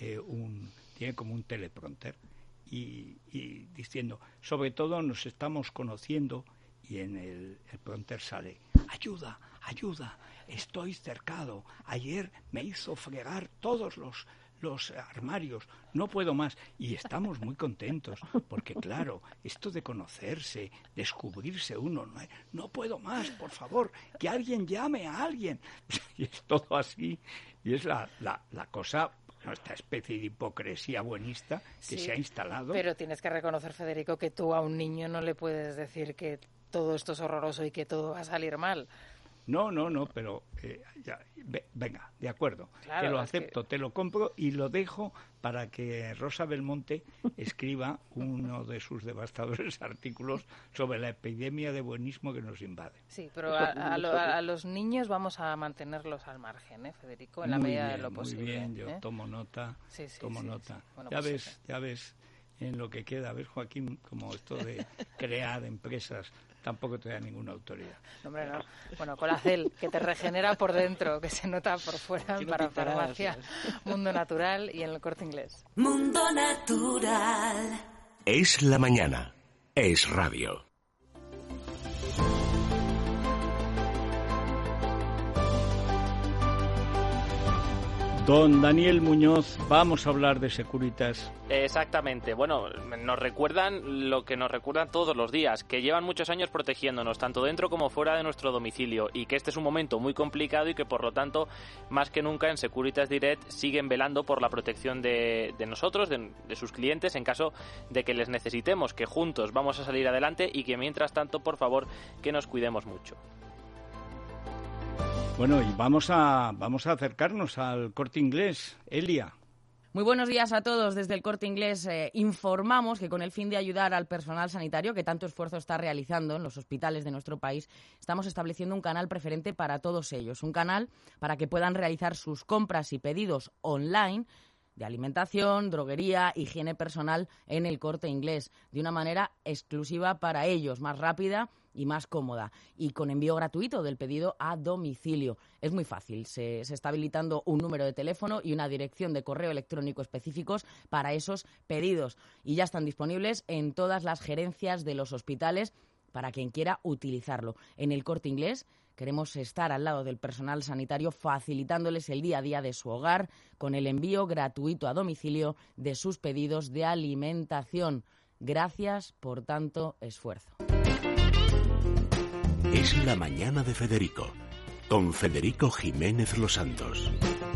tiene como un teleprompter, y diciendo, sobre todo nos estamos conociendo, y en el prompter sale, ayuda, estoy cercado, ayer me hizo fregar todos los armarios, no puedo más, y estamos muy contentos, porque claro, esto de conocerse, descubrirse uno, no puedo más, por favor, que alguien llame a alguien, y es todo así, y es la cosa, esta especie de hipocresía buenista que se ha instalado. Pero tienes que reconocer, Federico, que tú a un niño no le puedes decir que todo esto es horroroso y que todo va a salir mal. No, pero venga, de acuerdo, claro, te lo acepto, te lo compro y lo dejo para que Rosa Belmonte escriba uno de sus devastadores artículos sobre la epidemia de buenismo que nos invade. Sí, pero a los niños vamos a mantenerlos al margen, Federico, en la medida de lo posible. Muy bien, yo tomo nota, nota. Bueno, ya ves en lo que queda, ves, Joaquín, como esto de crear empresas tampoco te da ninguna autoridad. Hombre, no. Bueno, Colacel, que te regenera por dentro, que se nota por fuera en Parafarmacia, Mundo Natural y en el Corte Inglés. Mundo Natural. Es la mañana. Es radio. Don Daniel Muñoz, vamos a hablar de Securitas. Exactamente. Bueno, nos recuerdan lo que nos recuerdan todos los días, que llevan muchos años protegiéndonos, tanto dentro como fuera de nuestro domicilio, y que este es un momento muy complicado y que, por lo tanto, más que nunca en Securitas Direct siguen velando por la protección de nosotros, de sus clientes, en caso de que les necesitemos, que juntos vamos a salir adelante y que, mientras tanto, por favor, que nos cuidemos mucho. Bueno, y vamos a acercarnos al Corte Inglés. Elia. Muy buenos días a todos. Desde el Corte Inglés informamos que con el fin de ayudar al personal sanitario que tanto esfuerzo está realizando en los hospitales de nuestro país, estamos estableciendo un canal preferente para todos ellos. Un canal para que puedan realizar sus compras y pedidos online de alimentación, droguería, higiene personal en el Corte Inglés, de una manera exclusiva para ellos, más rápida y más cómoda, y con envío gratuito del pedido a domicilio. Es muy fácil, se está habilitando un número de teléfono y una dirección de correo electrónico específicos para esos pedidos, y ya están disponibles en todas las gerencias de los hospitales para quien quiera utilizarlo. En el Corte Inglés queremos estar al lado del personal sanitario facilitándoles el día a día de su hogar con el envío gratuito a domicilio de sus pedidos de alimentación. Gracias por tanto esfuerzo. Es la mañana de Federico, con Federico Jiménez Los Santos.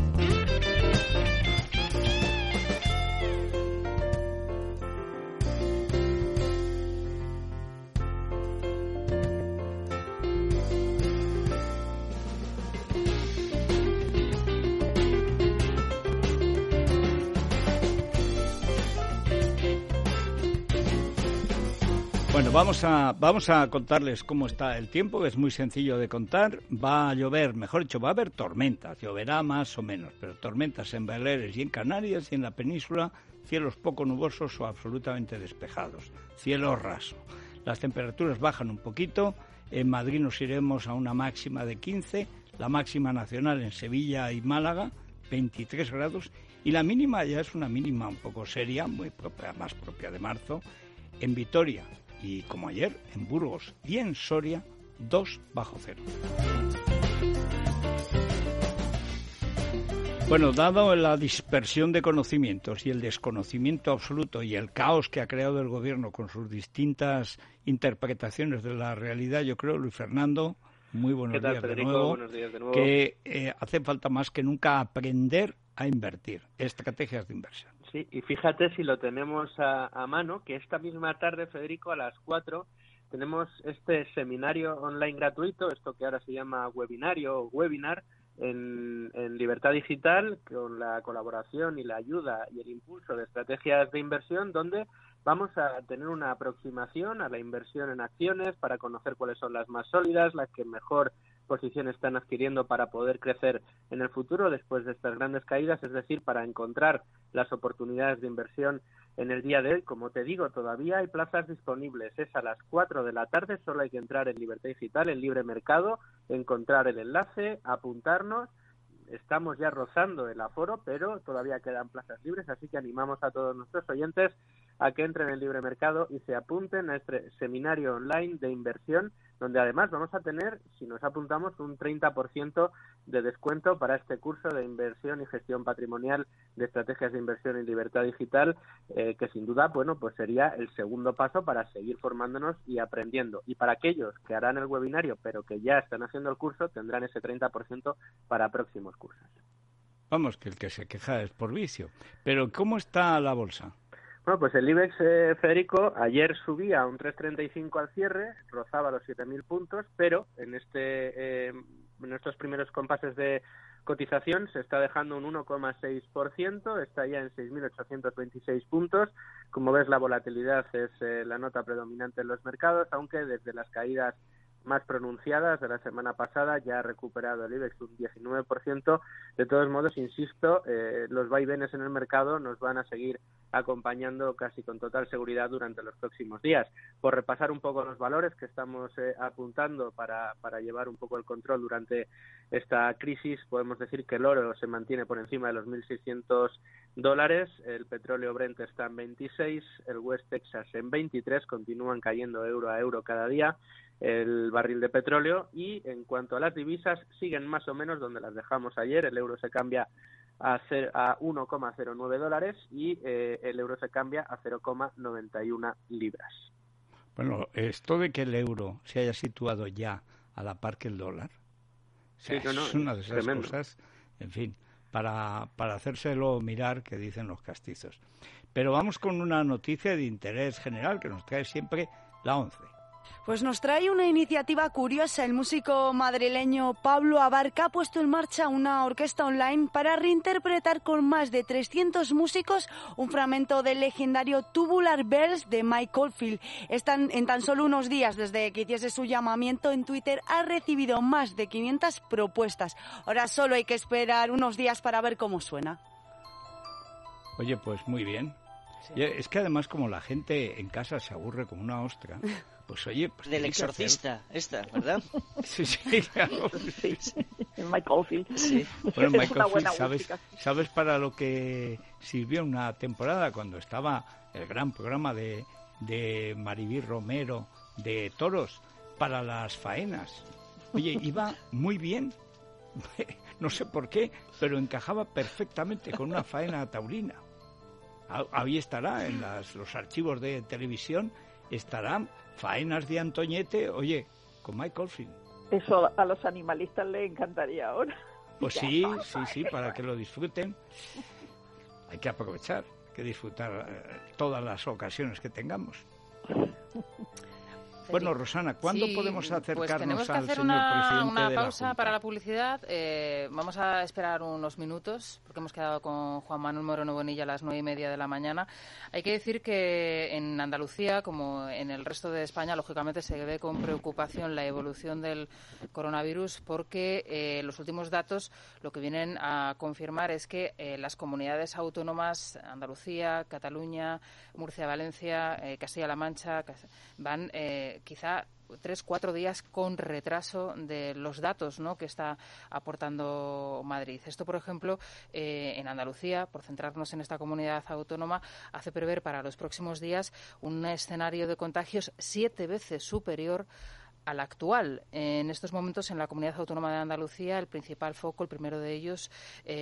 Bueno, vamos a contarles cómo está el tiempo, que es muy sencillo de contar. Va a llover, mejor dicho, va a haber tormentas, lloverá más o menos, pero tormentas en Baleares y en Canarias y en la península, cielos poco nubosos o absolutamente despejados, cielo raso. Las temperaturas bajan un poquito, en Madrid nos iremos a una máxima de 15, la máxima nacional en Sevilla y Málaga, 23 grados, y la mínima ya es una mínima un poco seria, muy propia, más propia de marzo, en Vitoria. Y como ayer, en Burgos y en Soria, 2 bajo cero. Bueno, dado la dispersión de conocimientos y el desconocimiento absoluto y el caos que ha creado el gobierno con sus distintas interpretaciones de la realidad, yo creo, Luis Fernando, muy buenos días, Federico? de nuevo, Buenos días de nuevo. Que hace falta más que nunca aprender a invertir, estrategias de inversión. Sí, y fíjate si lo tenemos a mano, que esta misma tarde, Federico, a las 4, tenemos este seminario online gratuito, esto que ahora se llama webinario o webinar, en Libertad Digital, con la colaboración y la ayuda y el impulso de estrategias de inversión, donde vamos a tener una aproximación a la inversión en acciones para conocer cuáles son las más sólidas, las que mejor posición están adquiriendo para poder crecer en el futuro después de estas grandes caídas, es decir, para encontrar las oportunidades de inversión en el día de hoy. Como te digo, todavía hay plazas disponibles, es a las 4 de la tarde, solo hay que entrar en Libertad Digital, en Libre Mercado, encontrar el enlace, apuntarnos. Estamos ya rozando el aforo, pero todavía quedan plazas libres, así que animamos a todos nuestros oyentes a que entren en Libre Mercado y se apunten a este seminario online de inversión, donde además vamos a tener, si nos apuntamos, un 30% de descuento para este curso de inversión y gestión patrimonial de estrategias de inversión en Libertad Digital, que sin duda, bueno, pues sería el segundo paso para seguir formándonos y aprendiendo. Y para aquellos que harán el webinario, pero que ya están haciendo el curso, tendrán ese 30% para próximos cursos. Vamos, que el que se queja es por vicio. Pero ¿cómo está la bolsa? Bueno, pues el IBEX, Federico, ayer subía un 3,35 al cierre, rozaba los 7.000 puntos, pero en estos primeros compases de cotización se está dejando un 1,6%, está ya en 6.826 puntos. Como ves, la volatilidad es la nota predominante en los mercados, aunque desde las caídas más pronunciadas de la semana pasada ya ha recuperado el IBEX un 19%. De todos modos, insisto, los vaivenes en el mercado nos van a seguir acompañando casi con total seguridad durante los próximos días. Por repasar un poco los valores que estamos apuntando para llevar un poco el control durante esta crisis, podemos decir que el oro se mantiene por encima de los $1.600, el petróleo Brent está en 26, el West Texas en 23, continúan cayendo euro a euro cada día el barril de petróleo, y en cuanto a las divisas siguen más o menos donde las dejamos ayer. El euro se cambia a 1,09 dólares y el euro se cambia a 0,91 libras. Bueno, esto de que el euro se haya situado ya a la par que el dólar, o sea, es una de esas tremendo cosas, en fin, para hacérselo mirar, que dicen los castizos. Pero vamos con una noticia de interés general que nos trae siempre la ONCE. Pues nos trae una iniciativa curiosa. El músico madrileño Pablo Abarca ha puesto en marcha una orquesta online para reinterpretar con más de 300 músicos un fragmento del legendario Tubular Bells de Mike Oldfield. En tan solo unos días desde que hiciese su llamamiento en Twitter ha recibido más de 500 propuestas. Ahora solo hay que esperar unos días para ver cómo suena. Oye, pues muy bien. Sí. Es que además como la gente en casa se aburre como una ostra, pues oye... Pues del exorcista, esta, ¿verdad? Sí, claro. Sí. Michael Oldfield. Sí. Bueno, Michael Oldfield, ¿sabes para lo que sirvió una temporada? Cuando estaba el gran programa de Maribel Romero de toros para las faenas. Oye, iba muy bien. No sé por qué, pero encajaba perfectamente con una faena taurina. Ahí estará, en los archivos de televisión, estarán faenas de Antoñete, oye, con Mike Oldfield. Eso a los animalistas les encantaría ahora. Pues sí, para que lo disfruten. Hay que aprovechar, hay que disfrutar todas las ocasiones que tengamos. Bueno, Rosana, ¿cuándo podemos acercarnos pues tenemos que hacer al señor presidente una de la pausa Junta? para la publicidad. Vamos a esperar unos minutos, porque hemos quedado con Juan Manuel Moreno Bonilla a las 9:30 de la mañana. Hay que decir que en Andalucía, como en el resto de España, lógicamente se ve con preocupación la evolución del coronavirus, porque los últimos datos lo que vienen a confirmar es que las comunidades autónomas, Andalucía, Cataluña, Murcia, Valencia, Castilla-La Mancha, van quizá 3-4 días con retraso de los datos, ¿no?, que está aportando Madrid. Esto, por ejemplo, en Andalucía, por centrarnos en esta comunidad autónoma, hace prever para los próximos días un escenario de contagios 7 veces superior al actual. En estos momentos, en la Comunidad Autónoma de Andalucía, el principal foco, el primero de ellos,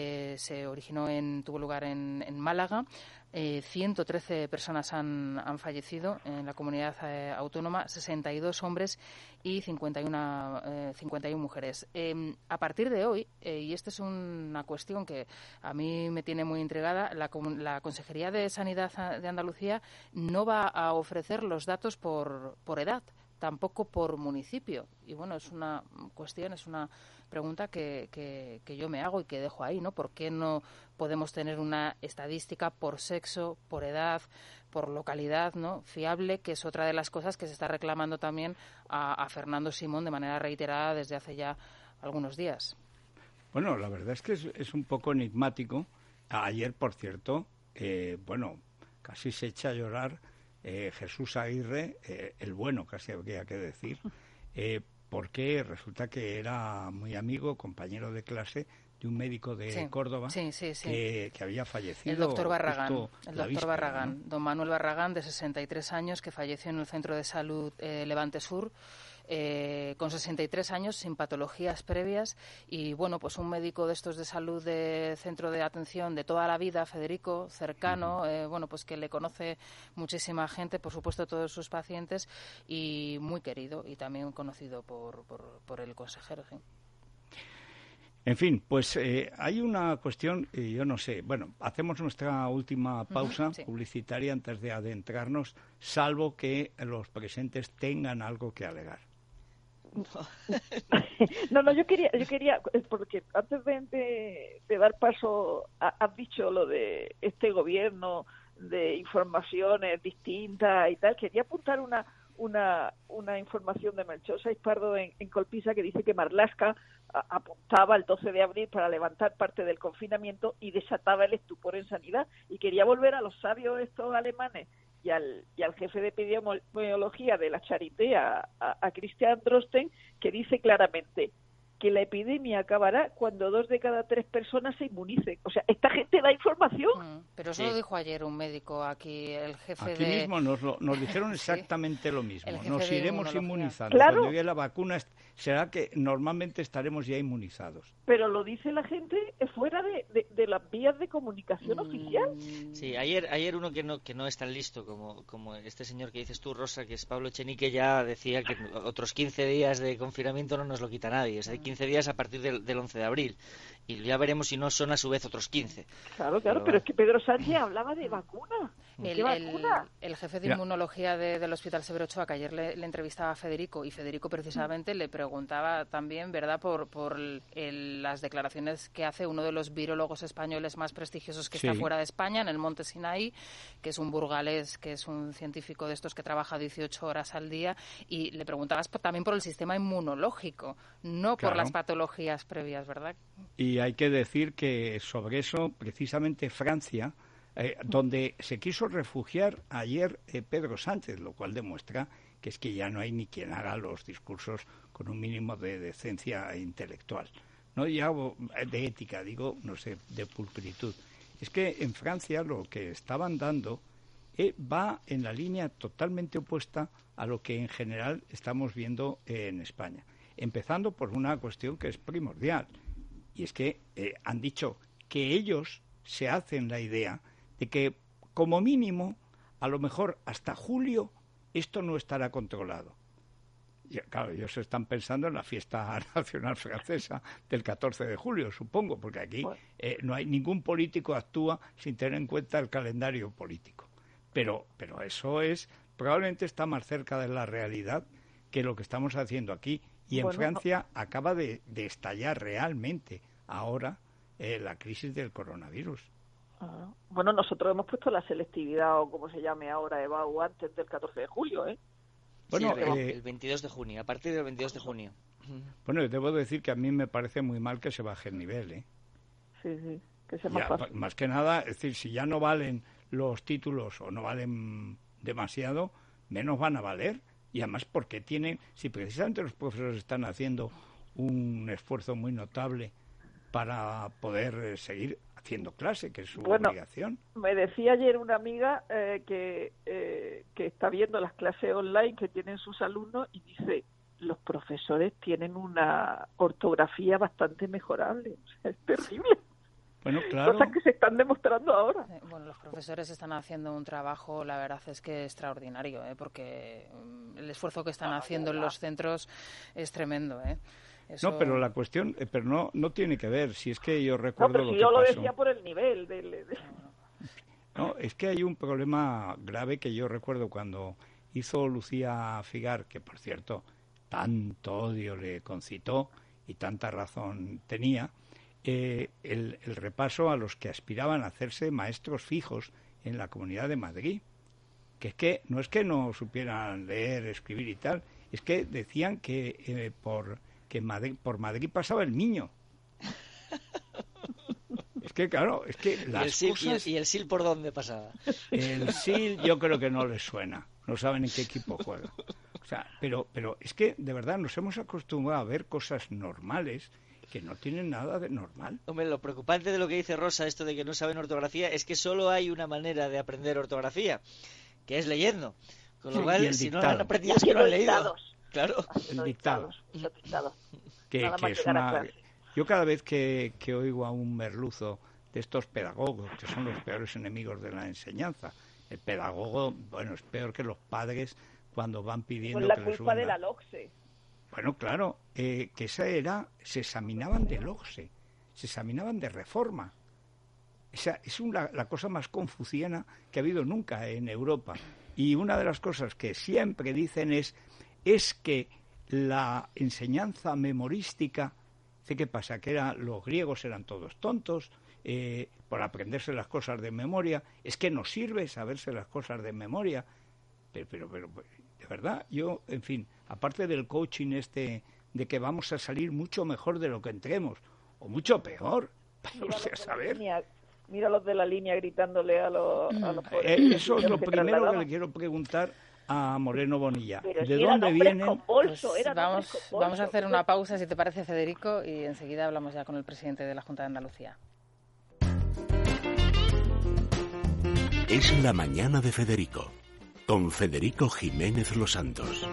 tuvo lugar en Málaga. 113 personas han fallecido en la comunidad autónoma, 62 hombres y 51 mujeres. A partir de hoy, y esta es una cuestión que a mí me tiene muy intrigada, la Consejería de Sanidad de Andalucía no va a ofrecer los datos por edad, tampoco por municipio. Y bueno, es una pregunta que yo me hago y que dejo ahí, ¿no? ¿Por qué no podemos tener una estadística por sexo, por edad, por localidad, ¿no?, fiable, que es otra de las cosas que se está reclamando también a Fernando Simón de manera reiterada desde hace ya algunos días? Bueno, la verdad es que es un poco enigmático. Ayer, por cierto, casi se echa a llorar Jesús Aguirre, el bueno, casi habría que decir, porque resulta que era muy amigo, compañero de clase de un médico de Córdoba que había fallecido. El doctor Barragán, ¿no? Don Manuel Barragán, de 63 años, que falleció en el Centro de Salud Levante Sur, con 63 años, sin patologías previas, y bueno, pues un médico de estos de salud de centro de atención de toda la vida, Federico, cercano, pues que le conoce muchísima gente, por supuesto todos sus pacientes, y muy querido y también conocido por el consejero, sí. En fin, pues hay una cuestión, yo no sé, bueno, hacemos nuestra última pausa publicitaria antes de adentrarnos, salvo que los presentes tengan algo que alegar. No, yo quería, porque antes de dar paso, has dicho lo de este gobierno de informaciones distintas y tal. Quería apuntar una información de Melchor Saiz Pardo en Colpisa, que dice que Marlaska apuntaba el 12 de abril para levantar parte del confinamiento y desataba el estupor en sanidad. Y quería volver a los sabios estos alemanes y al jefe de epidemiología de la Charité, a Christian Drosten, que dice claramente que la epidemia acabará cuando 2 de cada 3 personas se inmunicen. O sea, esta gente da información. Pero eso lo dijo ayer un médico aquí, el jefe aquí mismo nos dijeron exactamente lo mismo. Nos iremos inmunizando. Claro. Cuando llegue la vacuna será que normalmente estaremos ya inmunizados. Pero lo dice la gente fuera de las vías de comunicación oficial. Sí, ayer uno que no es tan listo como este señor que dices tú, Rosa, que es Pablo Echenique, ya decía que otros 15 días de confinamiento no nos lo quita nadie. O sea, hay 15 días a partir del 11 de abril. Y ya veremos si no son a su vez otros 15. Claro, pero es que Pedro Sánchez hablaba de vacuna. El jefe de inmunología del Hospital Severo Ochoa, que ayer le entrevistaba a Federico, y Federico precisamente le preguntaba también, ¿verdad?, por las declaraciones que hace uno de los virólogos españoles más prestigiosos que está fuera de España, en el Monte Sinaí, que es un burgalés, que es un científico de estos que trabaja 18 horas al día, y le preguntabas también por el sistema inmunológico, no por las patologías previas, ¿verdad? Y hay que decir que sobre eso, precisamente Francia, donde se quiso refugiar ayer Pedro Sánchez, lo cual demuestra que es que ya no hay ni quien haga los discursos con un mínimo de decencia intelectual. No ya de ética, digo, no sé, de pulcritud. Es que en Francia lo que estaban dando va en la línea totalmente opuesta a lo que en general estamos viendo en España. Empezando por una cuestión que es primordial, y es que han dicho que ellos se hacen la idea de que, como mínimo, a lo mejor hasta julio, esto no estará controlado. Y, claro, ellos están pensando en la fiesta nacional francesa del 14 de julio, supongo, porque aquí no hay ningún político actúa sin tener en cuenta el calendario político. Pero eso probablemente está más cerca de la realidad que lo que estamos haciendo aquí. Y en Francia acaba de estallar realmente ahora la crisis del coronavirus. Bueno, nosotros hemos puesto la selectividad, o como se llame ahora, EBAU, antes del 14 de julio, Bueno, sí, el 22 de junio, a partir del 22 de junio. Bueno, debo decir que a mí me parece muy mal que se baje el nivel, Sí, que sea más fácil. Más que nada, es decir, si ya no valen los títulos o no valen demasiado, menos van a valer. Y además, porque si precisamente los profesores están haciendo un esfuerzo muy notable para poder seguir haciendo clase, que es su obligación. Me decía ayer una amiga que está viendo las clases online que tienen sus alumnos y dice, los profesores tienen una ortografía bastante mejorable. O sea, es terrible. Bueno, claro. Cosas que se están demostrando ahora. Bueno, los profesores están haciendo un trabajo, la verdad es que extraordinario, porque el esfuerzo que están haciendo en los centros es tremendo, Eso... No, pero la cuestión, no tiene que ver. Si es que yo recuerdo lo que yo pasó. Lo decía por el nivel No, es que hay un problema grave que yo recuerdo cuando hizo Lucía Figar, que por cierto tanto odio le concitó y tanta razón tenía, el repaso a los que aspiraban a hacerse maestros fijos en la Comunidad de Madrid, que es que no supieran leer, escribir y tal, es que decían que por Madrid pasaba el Miño. Es que claro, es que las cosas... ¿Y el SIL por dónde pasaba? El SIL yo creo que no les suena, no saben en qué equipo juega. O sea, pero es que de verdad nos hemos acostumbrado a ver cosas normales que no tienen nada de normal. Hombre, lo preocupante de lo que dice Rosa, esto de que no saben ortografía, es que solo hay una manera de aprender ortografía, que es leyendo. Con lo cual, si no lo han aprendido es que no han leído. Claro. El dictado. Que es una... Yo cada vez que oigo a un merluzo de estos pedagogos, que son los peores enemigos de la enseñanza, el pedagogo, bueno, es peor que los padres cuando van pidiendo pues que les suban. La culpa de la LOCSE. Bueno, claro, que se examinaban de LOCSE, se examinaban de reforma. Esa es la cosa más confuciana que ha habido nunca en Europa. Y una de las cosas que siempre dicen es que la enseñanza memorística, ¿qué pasa? Que los griegos eran todos tontos por aprenderse las cosas de memoria. Es que no sirve saberse las cosas de memoria. Pero de verdad, yo, en fin, aparte del coaching de que vamos a salir mucho mejor de lo que entremos, o mucho peor, vamos a saber. Mira los de la línea gritándole a los eso es lo primero que le quiero preguntar a Moreno Bonilla. ¿De dónde vienen? Vamos a hacer una pausa, si te parece, Federico, y enseguida hablamos ya con el presidente de la Junta de Andalucía. Es la mañana de Federico, con Federico Jiménez Los Santos.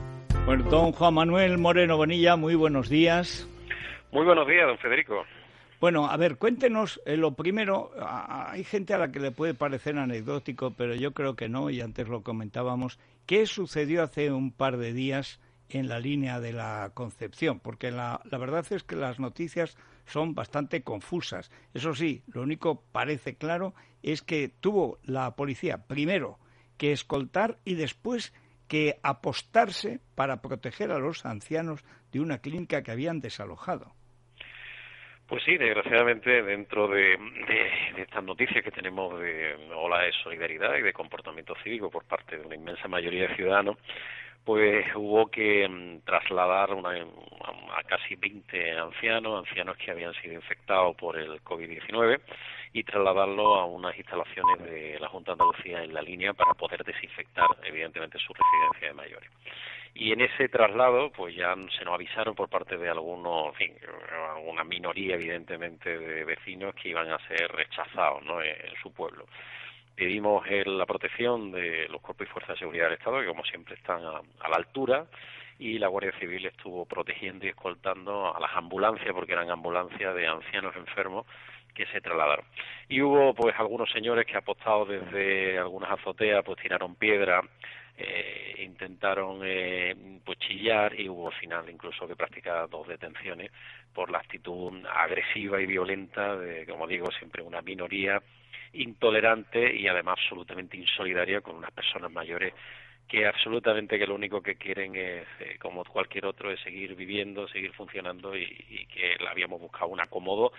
Bueno, don Juan Manuel Moreno Bonilla, muy buenos días. Muy buenos días, don Federico. Bueno, a ver, cuéntenos lo primero. Hay gente a la que le puede parecer anecdótico, pero yo creo que no, y antes lo comentábamos. ¿Qué sucedió hace un par de días en la línea de la Concepción? Porque la verdad es que las noticias son bastante confusas. Eso sí, lo único parece claro es que tuvo la policía primero que escoltar y después que apostarse para proteger a los ancianos de una clínica que habían desalojado. Pues sí, desgraciadamente dentro de estas noticias que tenemos de ola de solidaridad y de comportamiento cívico por parte de una inmensa mayoría de ciudadanos, pues hubo que trasladar a casi 20 ancianos que habían sido infectados por el COVID-19 y trasladarlos a unas instalaciones de la Junta de Andalucía en La Línea para poder desinfectar, evidentemente, su residencia de mayores. Y en ese traslado, pues ya se nos avisaron por parte de algunos, en fin, una minoría, evidentemente, de vecinos que iban a ser rechazados, ¿no?, en su pueblo. Pedimos la protección de los cuerpos y fuerzas de seguridad del Estado, que como siempre están a la altura, y la Guardia Civil estuvo protegiendo y escoltando a las ambulancias, porque eran ambulancias de ancianos enfermos que se trasladaron. Y hubo pues algunos señores que apostados desde algunas azoteas pues tiraron piedra, intentaron pues chillar, y hubo al final incluso que practicar 2 detenciones por la actitud agresiva y violenta de, como digo, siempre una minoría intolerante y además absolutamente insolidaria con unas personas mayores que absolutamente que lo único que quieren es, como cualquier otro, es seguir viviendo, seguir funcionando, y que le habíamos buscado un acomodo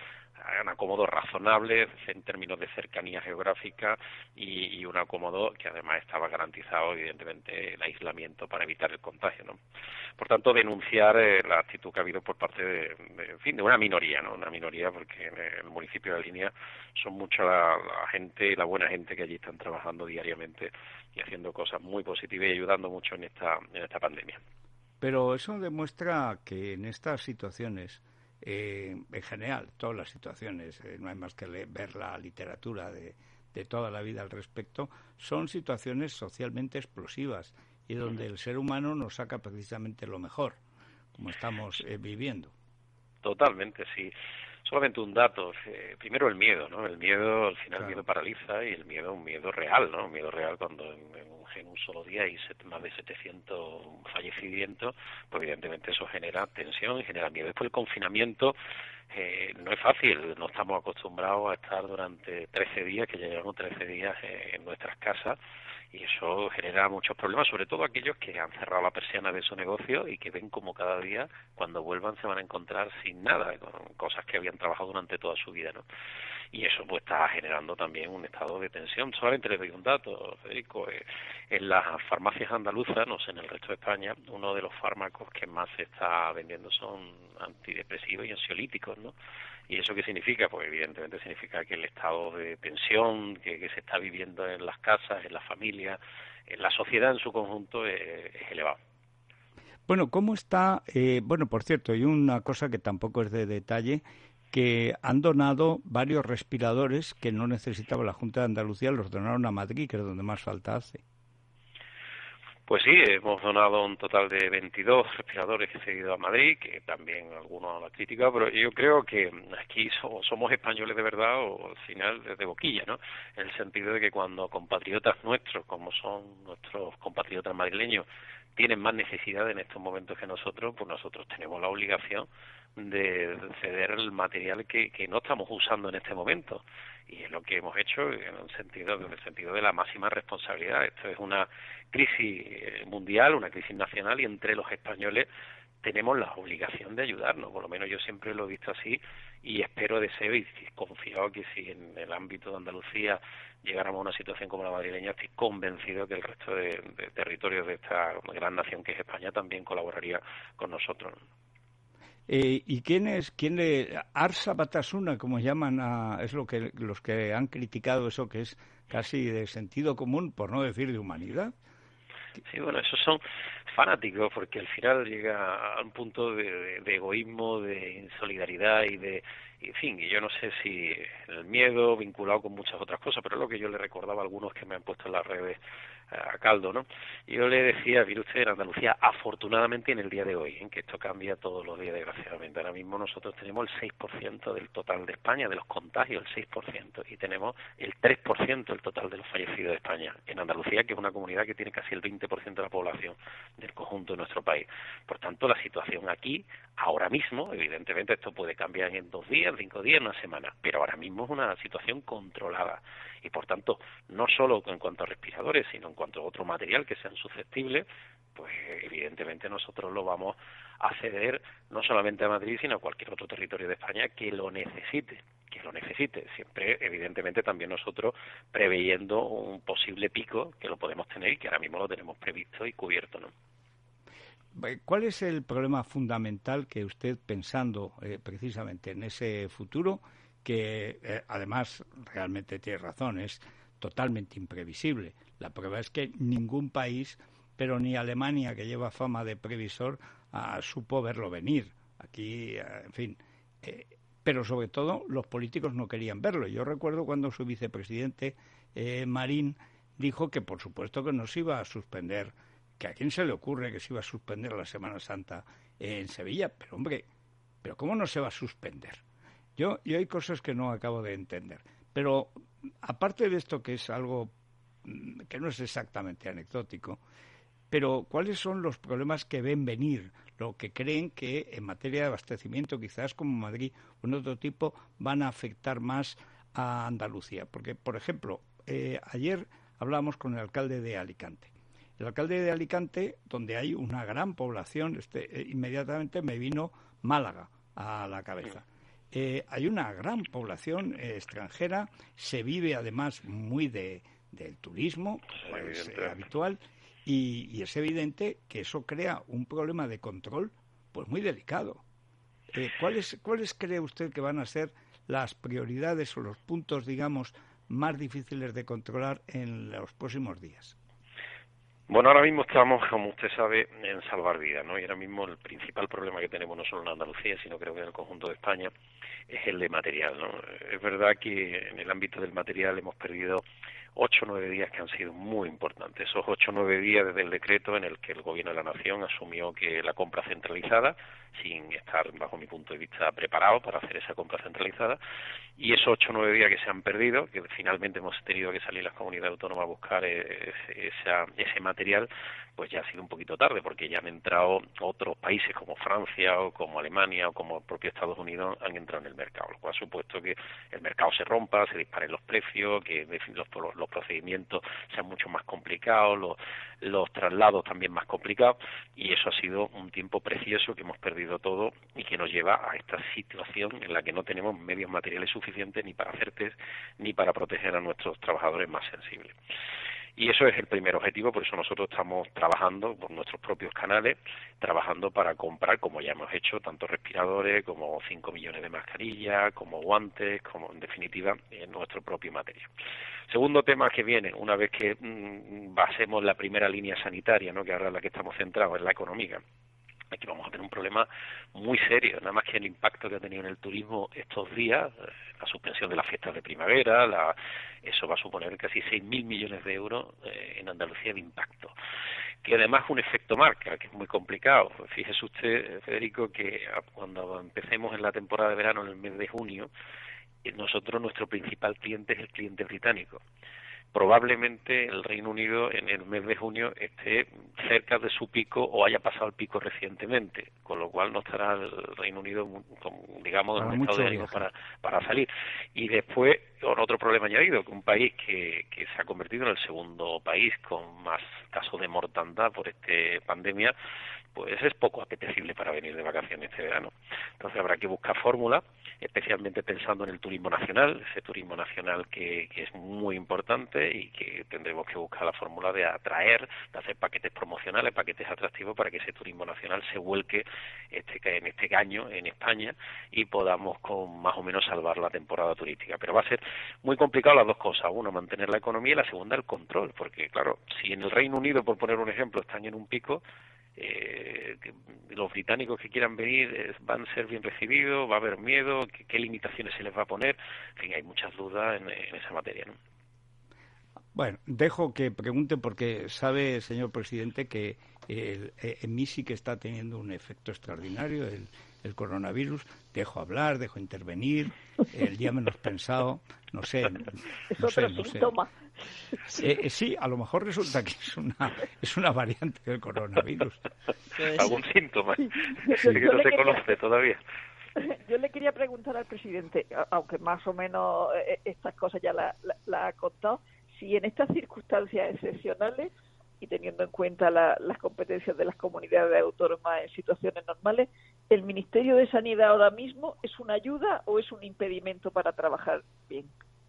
razonable en términos de cercanía geográfica y un acomodo que además estaba garantizado, evidentemente, el aislamiento para evitar el contagio, ¿no? Por tanto, denunciar la actitud que ha habido por parte de una minoría, ¿no? Una minoría, porque en el municipio de La Línea son mucha la gente, la buena gente que allí están trabajando diariamente y haciendo cosas muy positivas y ayudando mucho en esta pandemia. Pero eso demuestra que en estas situaciones, en general, todas las situaciones, no hay más que ver la literatura de toda la vida al respecto, son situaciones socialmente explosivas y donde el ser humano nos saca precisamente lo mejor, como estamos viviendo. Totalmente, sí. Solamente un dato. Primero el miedo, ¿no? El miedo, al final, claro, el miedo paraliza, y el miedo, un miedo real, ¿no? Un miedo real cuando en un solo día hay más de 700 fallecimientos, pues evidentemente eso genera tensión y genera miedo. Después el confinamiento no es fácil, no estamos acostumbrados a estar durante 13 días, que ya llevamos 13 días en nuestras casas, y eso genera muchos problemas, sobre todo aquellos que han cerrado la persiana de su negocio y que ven como cada día, cuando vuelvan, se van a encontrar sin nada, con cosas que habían trabajado durante toda su vida, ¿no? Y eso pues está generando también un estado de tensión. Solamente les doy un dato, Federico. En las farmacias andaluzas, no sé, en el resto de España, uno de los fármacos que más se está vendiendo son antidepresivos y ansiolíticos, ¿no? ¿Y eso qué significa? Pues evidentemente significa que el estado de tensión que se está viviendo en las casas, en las familias, en la sociedad en su conjunto es elevado. Bueno, ¿cómo está? Bueno, por cierto, hay una cosa que tampoco es de detalle, que han donado varios respiradores que no necesitaba la Junta de Andalucía, los donaron a Madrid, que es donde más falta hace. Pues sí, hemos donado un total de 22 respiradores que se han ido a Madrid, que también algunos la crítica, pero yo creo que aquí somos españoles de verdad, o al final de boquilla, ¿no? En el sentido de que cuando compatriotas nuestros, como son nuestros compatriotas madrileños, tienen más necesidad en estos momentos que nosotros, pues nosotros tenemos la obligación de ceder el material que no estamos usando en este momento, y es lo que hemos hecho en el sentido de la máxima responsabilidad. Esto es una crisis mundial, una crisis nacional, y entre los españoles tenemos la obligación de ayudarnos. Por lo menos yo siempre lo he visto así, y espero, deseo y confío que si en el ámbito de Andalucía llegáramos a una situación como la madrileña, estoy convencido que el resto de territorios de esta gran nación que es España también colaboraría con nosotros. ¿Y quién Arsa Batasuna, como llaman, es lo que los que han criticado eso, que es casi de sentido común, por no decir de humanidad? Sí, bueno, esos son fanáticos, porque al final llega a un punto de egoísmo, de insolidaridad en fin, y yo no sé si el miedo vinculado con muchas otras cosas, pero es lo que yo le recordaba a algunos que me han puesto en las redes caldo, ¿no? Yo le decía, mire usted, en Andalucía, afortunadamente en el día de hoy, en que esto cambia todos los días, desgraciadamente. Ahora mismo nosotros tenemos el 6% del total de España, de los contagios, el 6%, y tenemos el 3% del total de los fallecidos de España. En Andalucía, que es una comunidad que tiene casi el 20% de la población del conjunto de nuestro país. Por tanto, la situación aquí, ahora mismo, evidentemente esto puede cambiar en 2 días, 5 días, una semana, pero ahora mismo es una situación controlada. Y por tanto, no solo en cuanto a respiradores, sino en cuanto a otro material que sean susceptibles, pues evidentemente nosotros lo vamos a ceder no solamente a Madrid, sino a cualquier otro territorio de España que lo necesite, siempre evidentemente también nosotros preveyendo un posible pico que lo podemos tener y que ahora mismo lo tenemos previsto y cubierto, ¿no? ¿Cuál es el problema fundamental que usted, pensando precisamente en ese futuro, que además realmente tiene razón, es totalmente imprevisible? La prueba es que ningún país, pero ni Alemania, que lleva fama de previsor, supo verlo venir. Aquí, en fin, pero sobre todo los políticos no querían verlo. Yo recuerdo cuando su vicepresidente, Marín, dijo que por supuesto que no se iba a suspender, que a quién se le ocurre que se iba a suspender la Semana Santa en Sevilla. Pero hombre, ¿pero cómo no se va a suspender? Yo hay cosas que no acabo de entender. Pero aparte de esto, que es algo que no es exactamente anecdótico, pero ¿cuáles son los problemas que ven venir? Lo que creen que en materia de abastecimiento, quizás como Madrid o en otro tipo, van a afectar más a Andalucía. Porque, por ejemplo, ayer hablábamos con el alcalde de Alicante. El alcalde de Alicante, donde hay una gran población, inmediatamente me vino Málaga a la cabeza. Hay una gran población extranjera, se vive además muy del turismo, pues, habitual, y es evidente que eso crea un problema de control pues muy delicado. ¿Cuáles cree usted que van a ser las prioridades o los puntos, digamos, más difíciles de controlar en los próximos días? Bueno, ahora mismo estamos, como usted sabe, en salvar vidas, ¿no? Y ahora mismo el principal problema que tenemos no solo en Andalucía, sino creo que en el conjunto de España, es el de material, ¿no? Es verdad que en el ámbito del material hemos perdido 8 o 9 días que han sido muy importantes. Esos 8 o 9 días desde el decreto en el que el Gobierno de la Nación asumió que la compra centralizada, sin estar, bajo mi punto de vista, preparado para hacer esa compra centralizada, y esos 8 o 9 días que se han perdido, que finalmente hemos tenido que salir las comunidades autónomas a buscar ese material, pues ya ha sido un poquito tarde, porque ya han entrado otros países como Francia o como Alemania o como el propio Estados Unidos, han entrado en el mercado, lo cual ha supuesto que el mercado se rompa, se disparen los precios, que los procedimientos sean mucho más complicados, los traslados también más complicados, y eso ha sido un tiempo precioso que hemos perdido todo y que nos lleva a esta situación en la que no tenemos medios materiales suficientes ni para hacer test ni para proteger a nuestros trabajadores más sensibles. Y eso es el primer objetivo, por eso nosotros estamos trabajando por nuestros propios canales, trabajando para comprar, como ya hemos hecho, tanto respiradores como 5 millones de mascarillas, como guantes, como en definitiva nuestro propio material. Segundo tema que viene, una vez que basemos la primera línea sanitaria, ¿no?, que ahora es la que estamos centrados, en la económica, aquí vamos a tener un problema muy serio, nada más que el impacto que ha tenido en el turismo estos días, la suspensión de las fiestas de primavera, eso va a suponer casi 6.000 millones de euros en Andalucía de impacto, que además es un efecto marca, que es muy complicado. Fíjese usted, Federico, que cuando empecemos en la temporada de verano, en el mes de junio, nosotros, nuestro principal cliente es el cliente británico. Probablemente el Reino Unido en el mes de junio esté cerca de su pico o haya pasado el pico recientemente, con lo cual no estará el Reino Unido, digamos, en un estado de ánimo para salir. Y después, otro problema añadido, que un país que se ha convertido en el segundo país con más casos de mortandad por esta pandemia, pues es poco apetecible para venir de vacaciones este verano. Entonces habrá que buscar fórmulas, especialmente pensando en el turismo nacional, ese turismo nacional que es muy importante y que tendremos que buscar la fórmula de atraer, de hacer paquetes promocionales, paquetes atractivos para que ese turismo nacional se vuelque en este año en España y podamos con más o menos salvar la temporada turística. Pero va a ser muy complicado las dos cosas, uno, mantener la economía y la segunda, el control, porque claro, si en el Reino Unido, por poner un ejemplo, están en un pico, los británicos que quieran venir van a ser bien recibidos, va a haber miedo, qué limitaciones se les va a poner, en fin, hay muchas dudas en esa materia, ¿no? Bueno, dejo que pregunte porque sabe, señor presidente, que en mí sí que está teniendo un efecto extraordinario el coronavirus. Dejo hablar, dejo intervenir, el día menos pensado, no sé. Es otro síntoma. Sí, a lo mejor resulta que es una variante del coronavirus. ¿Algún síntoma? Sí. Sí, que no se conoce todavía. Yo le quería preguntar al presidente, aunque más o menos estas cosas ya la ha contado, si en estas circunstancias excepcionales y teniendo en cuenta las competencias de las comunidades autónomas en situaciones normales, ¿el Ministerio de Sanidad ahora mismo es una ayuda o es un impedimento para trabajar bien?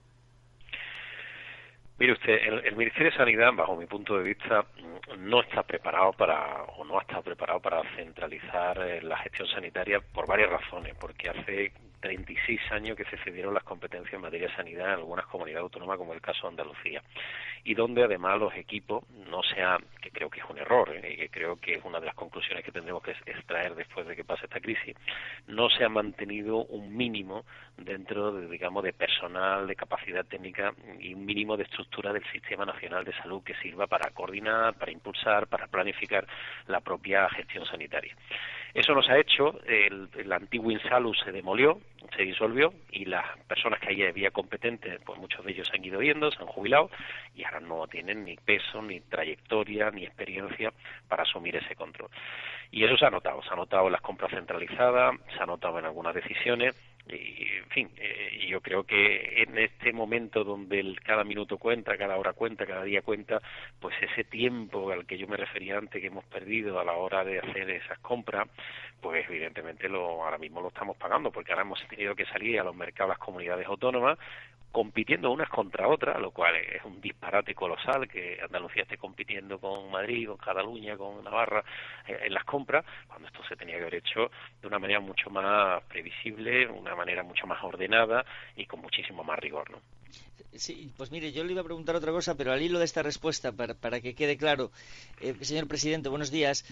Mire usted, el Ministerio de Sanidad, bajo mi punto de vista, no está preparado no ha estado preparado para centralizar la gestión sanitaria por varias razones, porque hace 36 años que se cedieron las competencias en materia de sanidad en algunas comunidades autónomas, como el caso de Andalucía, y donde además los equipos que creo que es un error, y que creo que es una de las conclusiones que tendremos que extraer después de que pase esta crisis, no se ha mantenido un mínimo dentro de personal, de capacidad técnica y un mínimo de estructura del Sistema Nacional de Salud que sirva para coordinar, para impulsar, para planificar la propia gestión sanitaria. Eso no se ha hecho, el antiguo INSALU se demolió, se disolvió, y las personas que ahí había competentes, pues muchos de ellos se han ido yendo, se han jubilado, y ahora no tienen ni peso, ni trayectoria, ni experiencia para asumir ese control. Y eso se ha notado en las compras centralizadas, se ha notado en algunas decisiones, y en fin, yo creo que en este momento donde cada minuto cuenta, cada hora cuenta, cada día cuenta, pues ese tiempo al que yo me refería antes que hemos perdido a la hora de hacer esas compras, pues evidentemente ahora mismo lo estamos pagando, porque ahora hemos tenido que salir a los mercados, las comunidades autónomas, compitiendo unas contra otras, lo cual es un disparate colosal que Andalucía esté compitiendo con Madrid, con Cataluña, con Navarra en las compras, cuando esto se tenía que haber hecho de una manera mucho más previsible, una manera mucho más ordenada y con muchísimo más rigor, ¿no? Sí, pues mire, yo le iba a preguntar otra cosa, pero al hilo de esta respuesta, para que quede claro, señor presidente, buenos días.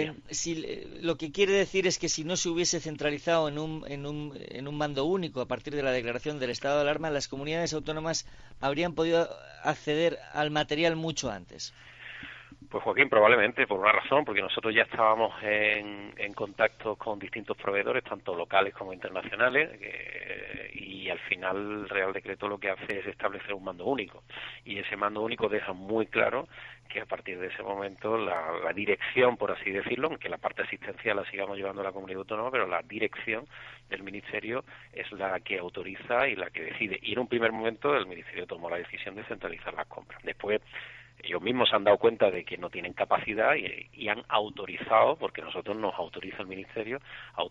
Lo que quiere decir es que si no se hubiese centralizado en un mando único a partir de la declaración del estado de alarma, las comunidades autónomas habrían podido acceder al material mucho antes. Pues Joaquín, probablemente por una razón, porque nosotros ya estábamos en contacto con distintos proveedores, tanto locales como internacionales, y al final el Real Decreto lo que hace es establecer un mando único, y ese mando único deja muy claro que a partir de ese momento la dirección, por así decirlo, aunque la parte asistencial la sigamos llevando a la comunidad autónoma, pero la dirección del Ministerio es la que autoriza y la que decide. Y en un primer momento el Ministerio tomó la decisión de centralizar las compras. Después ellos mismos se han dado cuenta de que no tienen capacidad y han autorizado, porque nosotros nos autoriza el Ministerio,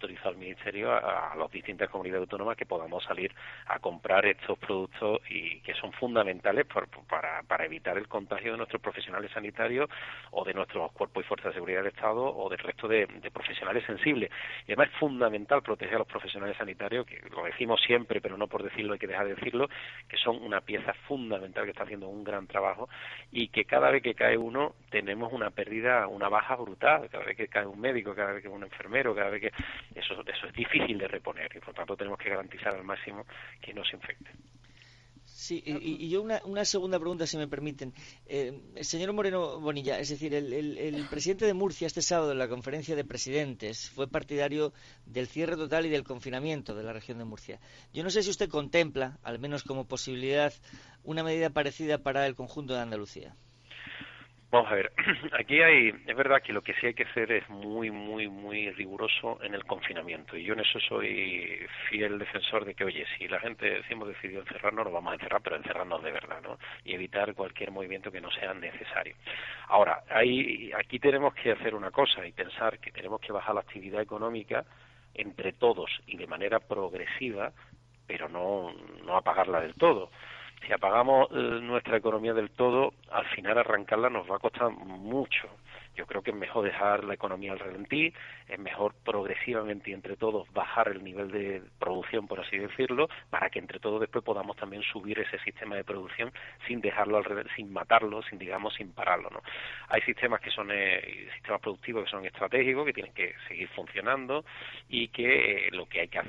a las distintas comunidades autónomas que podamos salir a comprar estos productos y que son fundamentales para evitar el contagio de nuestros profesionales sanitarios o de nuestros cuerpos y fuerzas de seguridad del Estado o del resto de profesionales sensibles. Y además es fundamental proteger a los profesionales sanitarios, que lo decimos siempre, pero no por decirlo hay que dejar de decirlo, que son una pieza fundamental que está haciendo un gran trabajo y que cada vez que cae uno tenemos una pérdida, una baja brutal, cada vez que cae un médico, cada vez que un enfermero, cada vez que eso es difícil de reponer y por tanto tenemos que garantizar al máximo que no se infecte. Sí, y yo una segunda pregunta, si me permiten. Señor Moreno Bonilla, es decir, el presidente de Murcia este sábado en la conferencia de presidentes fue partidario del cierre total y del confinamiento de la región de Murcia. Yo no sé si usted contempla, al menos como posibilidad, una medida parecida para el conjunto de Andalucía. Vamos a ver, aquí es verdad que lo que sí hay que hacer es muy, muy, muy riguroso en el confinamiento, y yo en eso soy fiel defensor de que, oye, si la gente, si hemos decidido encerrarnos, nos vamos a encerrar, pero encerrarnos de verdad, ¿no? Y evitar cualquier movimiento que no sea necesario. Ahora, aquí tenemos que hacer una cosa y pensar que tenemos que bajar la actividad económica entre todos y de manera progresiva, pero no apagarla del todo. Si apagamos nuestra economía del todo, al final arrancarla nos va a costar mucho. Yo creo que es mejor dejar la economía al ralentí, es mejor progresivamente y entre todos bajar el nivel de producción, por así decirlo, para que entre todos después podamos también subir ese sistema de producción sin dejarlo sin matarlo, sin pararlo, ¿no? Hay sistemas que son sistemas productivos que son estratégicos, que tienen que seguir funcionando y que lo que hay que hacer es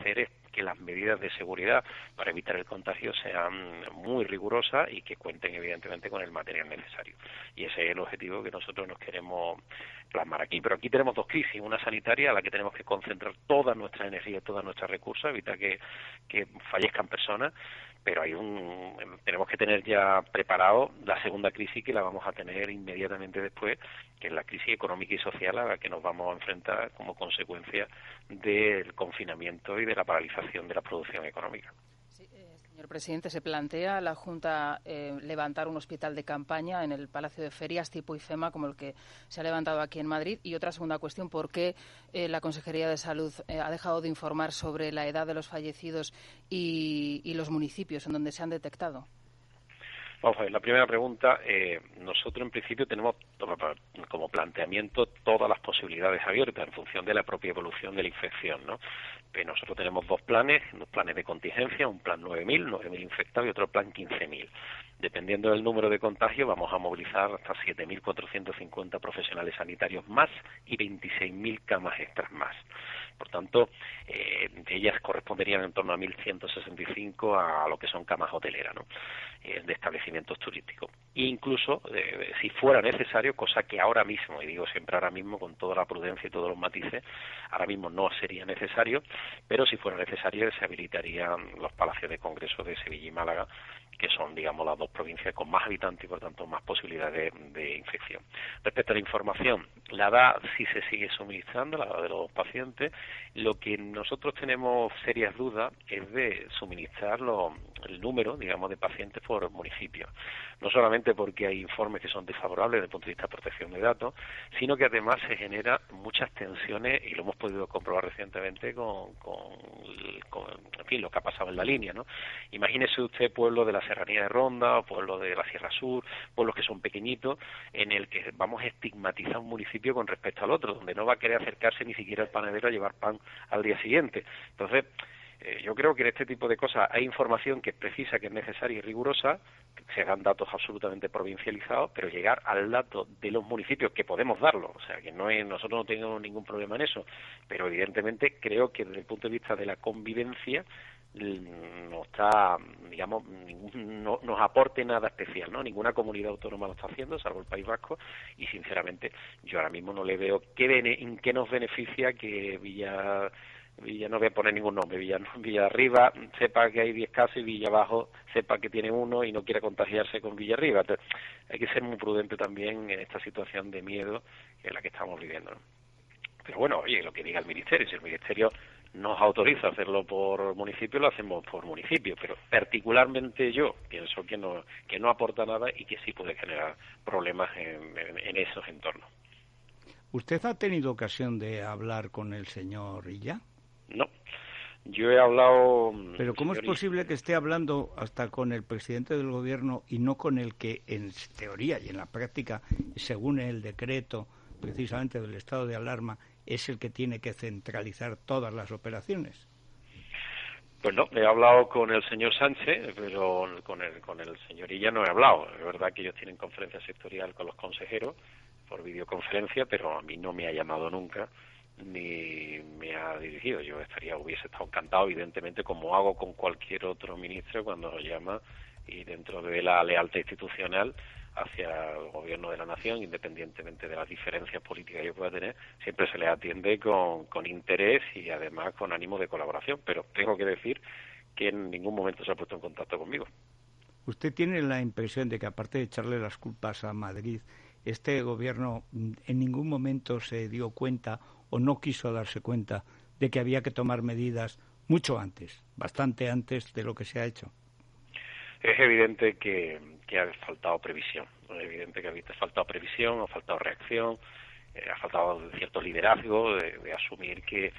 que las medidas de seguridad para evitar el contagio sean muy rigurosas y que cuenten evidentemente con el material necesario. Y ese es el objetivo que nosotros nos queremos plasmar aquí. Pero aquí tenemos dos crisis, una sanitaria a la que tenemos que concentrar toda nuestra energía, todos nuestros recursos, evitar que fallezcan personas, pero tenemos que tener ya preparado la segunda crisis, que la vamos a tener inmediatamente después, que es la crisis económica y social a la que nos vamos a enfrentar como consecuencia del confinamiento y de la paralización de la producción económica. Señor presidente, ¿se plantea la Junta levantar un hospital de campaña en el Palacio de Ferias tipo IFEMA, como el que se ha levantado aquí en Madrid? Y otra segunda cuestión, ¿por qué la Consejería de Salud ha dejado de informar sobre la edad de los fallecidos y los municipios en donde se han detectado? Vamos a ver, la primera pregunta, nosotros en principio tenemos como planteamiento todas las posibilidades abiertas en función de la propia evolución de la infección, ¿no? Pero nosotros tenemos dos planes de contingencia, un plan 9.000 infectados y otro plan 15.000. Dependiendo del número de contagios, vamos a movilizar hasta 7.450 profesionales sanitarios más y 26.000 camas extras más. Por tanto, de ellas corresponderían en torno a 1.165 a lo que son camas hoteleras, ¿no? De establecimientos turísticos. E incluso, si fuera necesario, cosa que ahora mismo, y digo siempre ahora mismo con toda la prudencia y todos los matices, ahora mismo no sería necesario, pero si fuera necesario se habilitarían los palacios de congreso de Sevilla y Málaga, que son, digamos, las dos provincias con más habitantes y, por tanto, más posibilidades de infección. Respecto a la información, la edad sí se sigue suministrando, la edad de los pacientes. Lo que nosotros tenemos serias dudas es de suministrar el número, digamos, de pacientes por municipio. No solamente porque hay informes que son desfavorables desde el punto de vista de protección de datos, sino que además se genera muchas tensiones, y lo hemos podido comprobar recientemente con en fin, lo que ha pasado en la línea, ¿no? Imagínese usted pueblo de la Serranía de Ronda, o pueblo de la Sierra Sur, pueblos que son pequeñitos, en el que vamos a estigmatizar un municipio con respecto al otro, donde no va a querer acercarse ni siquiera el panadero a llevar pan al día siguiente. Entonces, yo creo que en este tipo de cosas hay información que es precisa, que es necesaria y rigurosa, que se dan datos absolutamente provincializados, pero llegar al dato de los municipios, que podemos darlo, o sea, que nosotros no tenemos ningún problema en eso, pero evidentemente creo que desde el punto de vista de la convivencia no está, digamos, no nos aporte nada especial, ¿no? Ninguna comunidad autónoma lo está haciendo, salvo el País Vasco, y sinceramente yo ahora mismo no le veo en qué nos beneficia que Villa no voy a poner ningún nombre, Villa Arriba sepa que hay 10 casos y Villa Abajo sepa que tiene uno y no quiera contagiarse con Villa Arriba. Entonces, hay que ser muy prudente también en esta situación de miedo en la que estamos viviendo, ¿no? Pero bueno, oye, lo que diga el Ministerio, si el Ministerio nos autoriza a hacerlo por municipio, lo hacemos por municipio, pero particularmente yo pienso que no aporta nada y que sí puede generar problemas en esos entornos. ¿Usted ha tenido ocasión de hablar con el señor Illa? No, yo he hablado... Pero ¿cómo es posible que esté hablando hasta con el presidente del gobierno y no con el que en teoría y en la práctica, según el decreto precisamente del estado de alarma, es el que tiene que centralizar todas las operaciones? Pues no, he hablado con el señor Sánchez, pero con el señor Illa no he hablado. Es verdad que ellos tienen conferencia sectorial con los consejeros por videoconferencia, pero a mí no me ha llamado nunca ni me ha dirigido. Yo hubiese estado encantado, evidentemente, como hago con cualquier otro ministro cuando nos llama, y dentro de la lealtad institucional hacia el gobierno de la nación, independientemente de las diferencias políticas que yo pueda tener, siempre se le atiende con interés y además con ánimo de colaboración, pero tengo que decir que en ningún momento se ha puesto en contacto conmigo. ¿Usted tiene la impresión de que, aparte de echarle las culpas a Madrid, este gobierno en ningún momento se dio cuenta o no quiso darse cuenta de que había que tomar medidas mucho antes, bastante antes de lo que se ha hecho? Es evidente que ha faltado previsión, es evidente que ha faltado previsión, ha faltado reacción, ha faltado cierto liderazgo de asumir que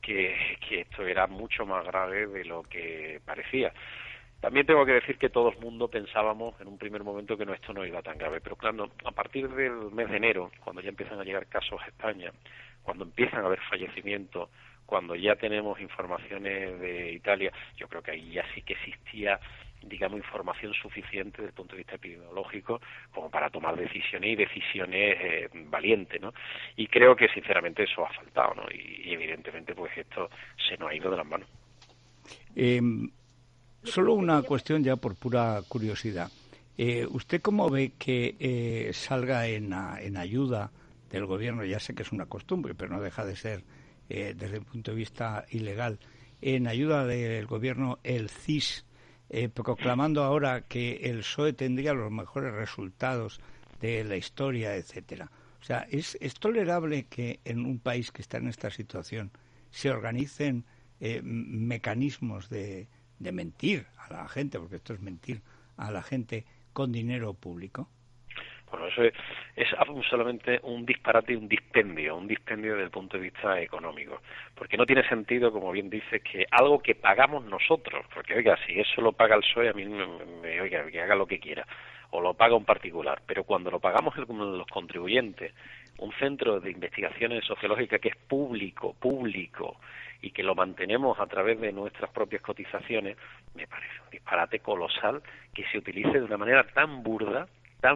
esto era mucho más grave de lo que parecía. También tengo que decir que todo el mundo pensábamos en un primer momento que esto no iba tan grave, pero claro, a partir del mes de enero, cuando ya empiezan a llegar casos a España, cuando empiezan a haber fallecimientos, cuando ya tenemos informaciones de Italia, yo creo que ahí ya sí que existía, digamos, información suficiente desde el punto de vista epidemiológico como para tomar decisiones valientes, ¿no? Y creo que sinceramente eso ha faltado, ¿no? Y evidentemente pues esto se nos ha ido de las manos. Solo una cuestión ya por pura curiosidad. ¿Usted cómo ve que salga en ayuda del gobierno? Ya sé que es una costumbre, pero no deja de ser, desde el punto de vista ilegal, en ayuda del gobierno el CIS, proclamando ahora que el PSOE tendría los mejores resultados de la historia, etcétera. O sea, ¿es tolerable que en un país que está en esta situación se organicen mecanismos de mentir a la gente, porque esto es mentir a la gente con dinero público? Bueno, eso es absolutamente un disparate y un dispendio desde el punto de vista económico, porque no tiene sentido, como bien dices, que algo que pagamos nosotros, porque oiga, si eso lo paga el PSOE, a mí oiga, que haga lo que quiera, o lo paga un particular, pero cuando lo pagamos los contribuyentes, un centro de investigaciones sociológicas que es público, y que lo mantenemos a través de nuestras propias cotizaciones, me parece un disparate colosal que se utilice de una manera tan burda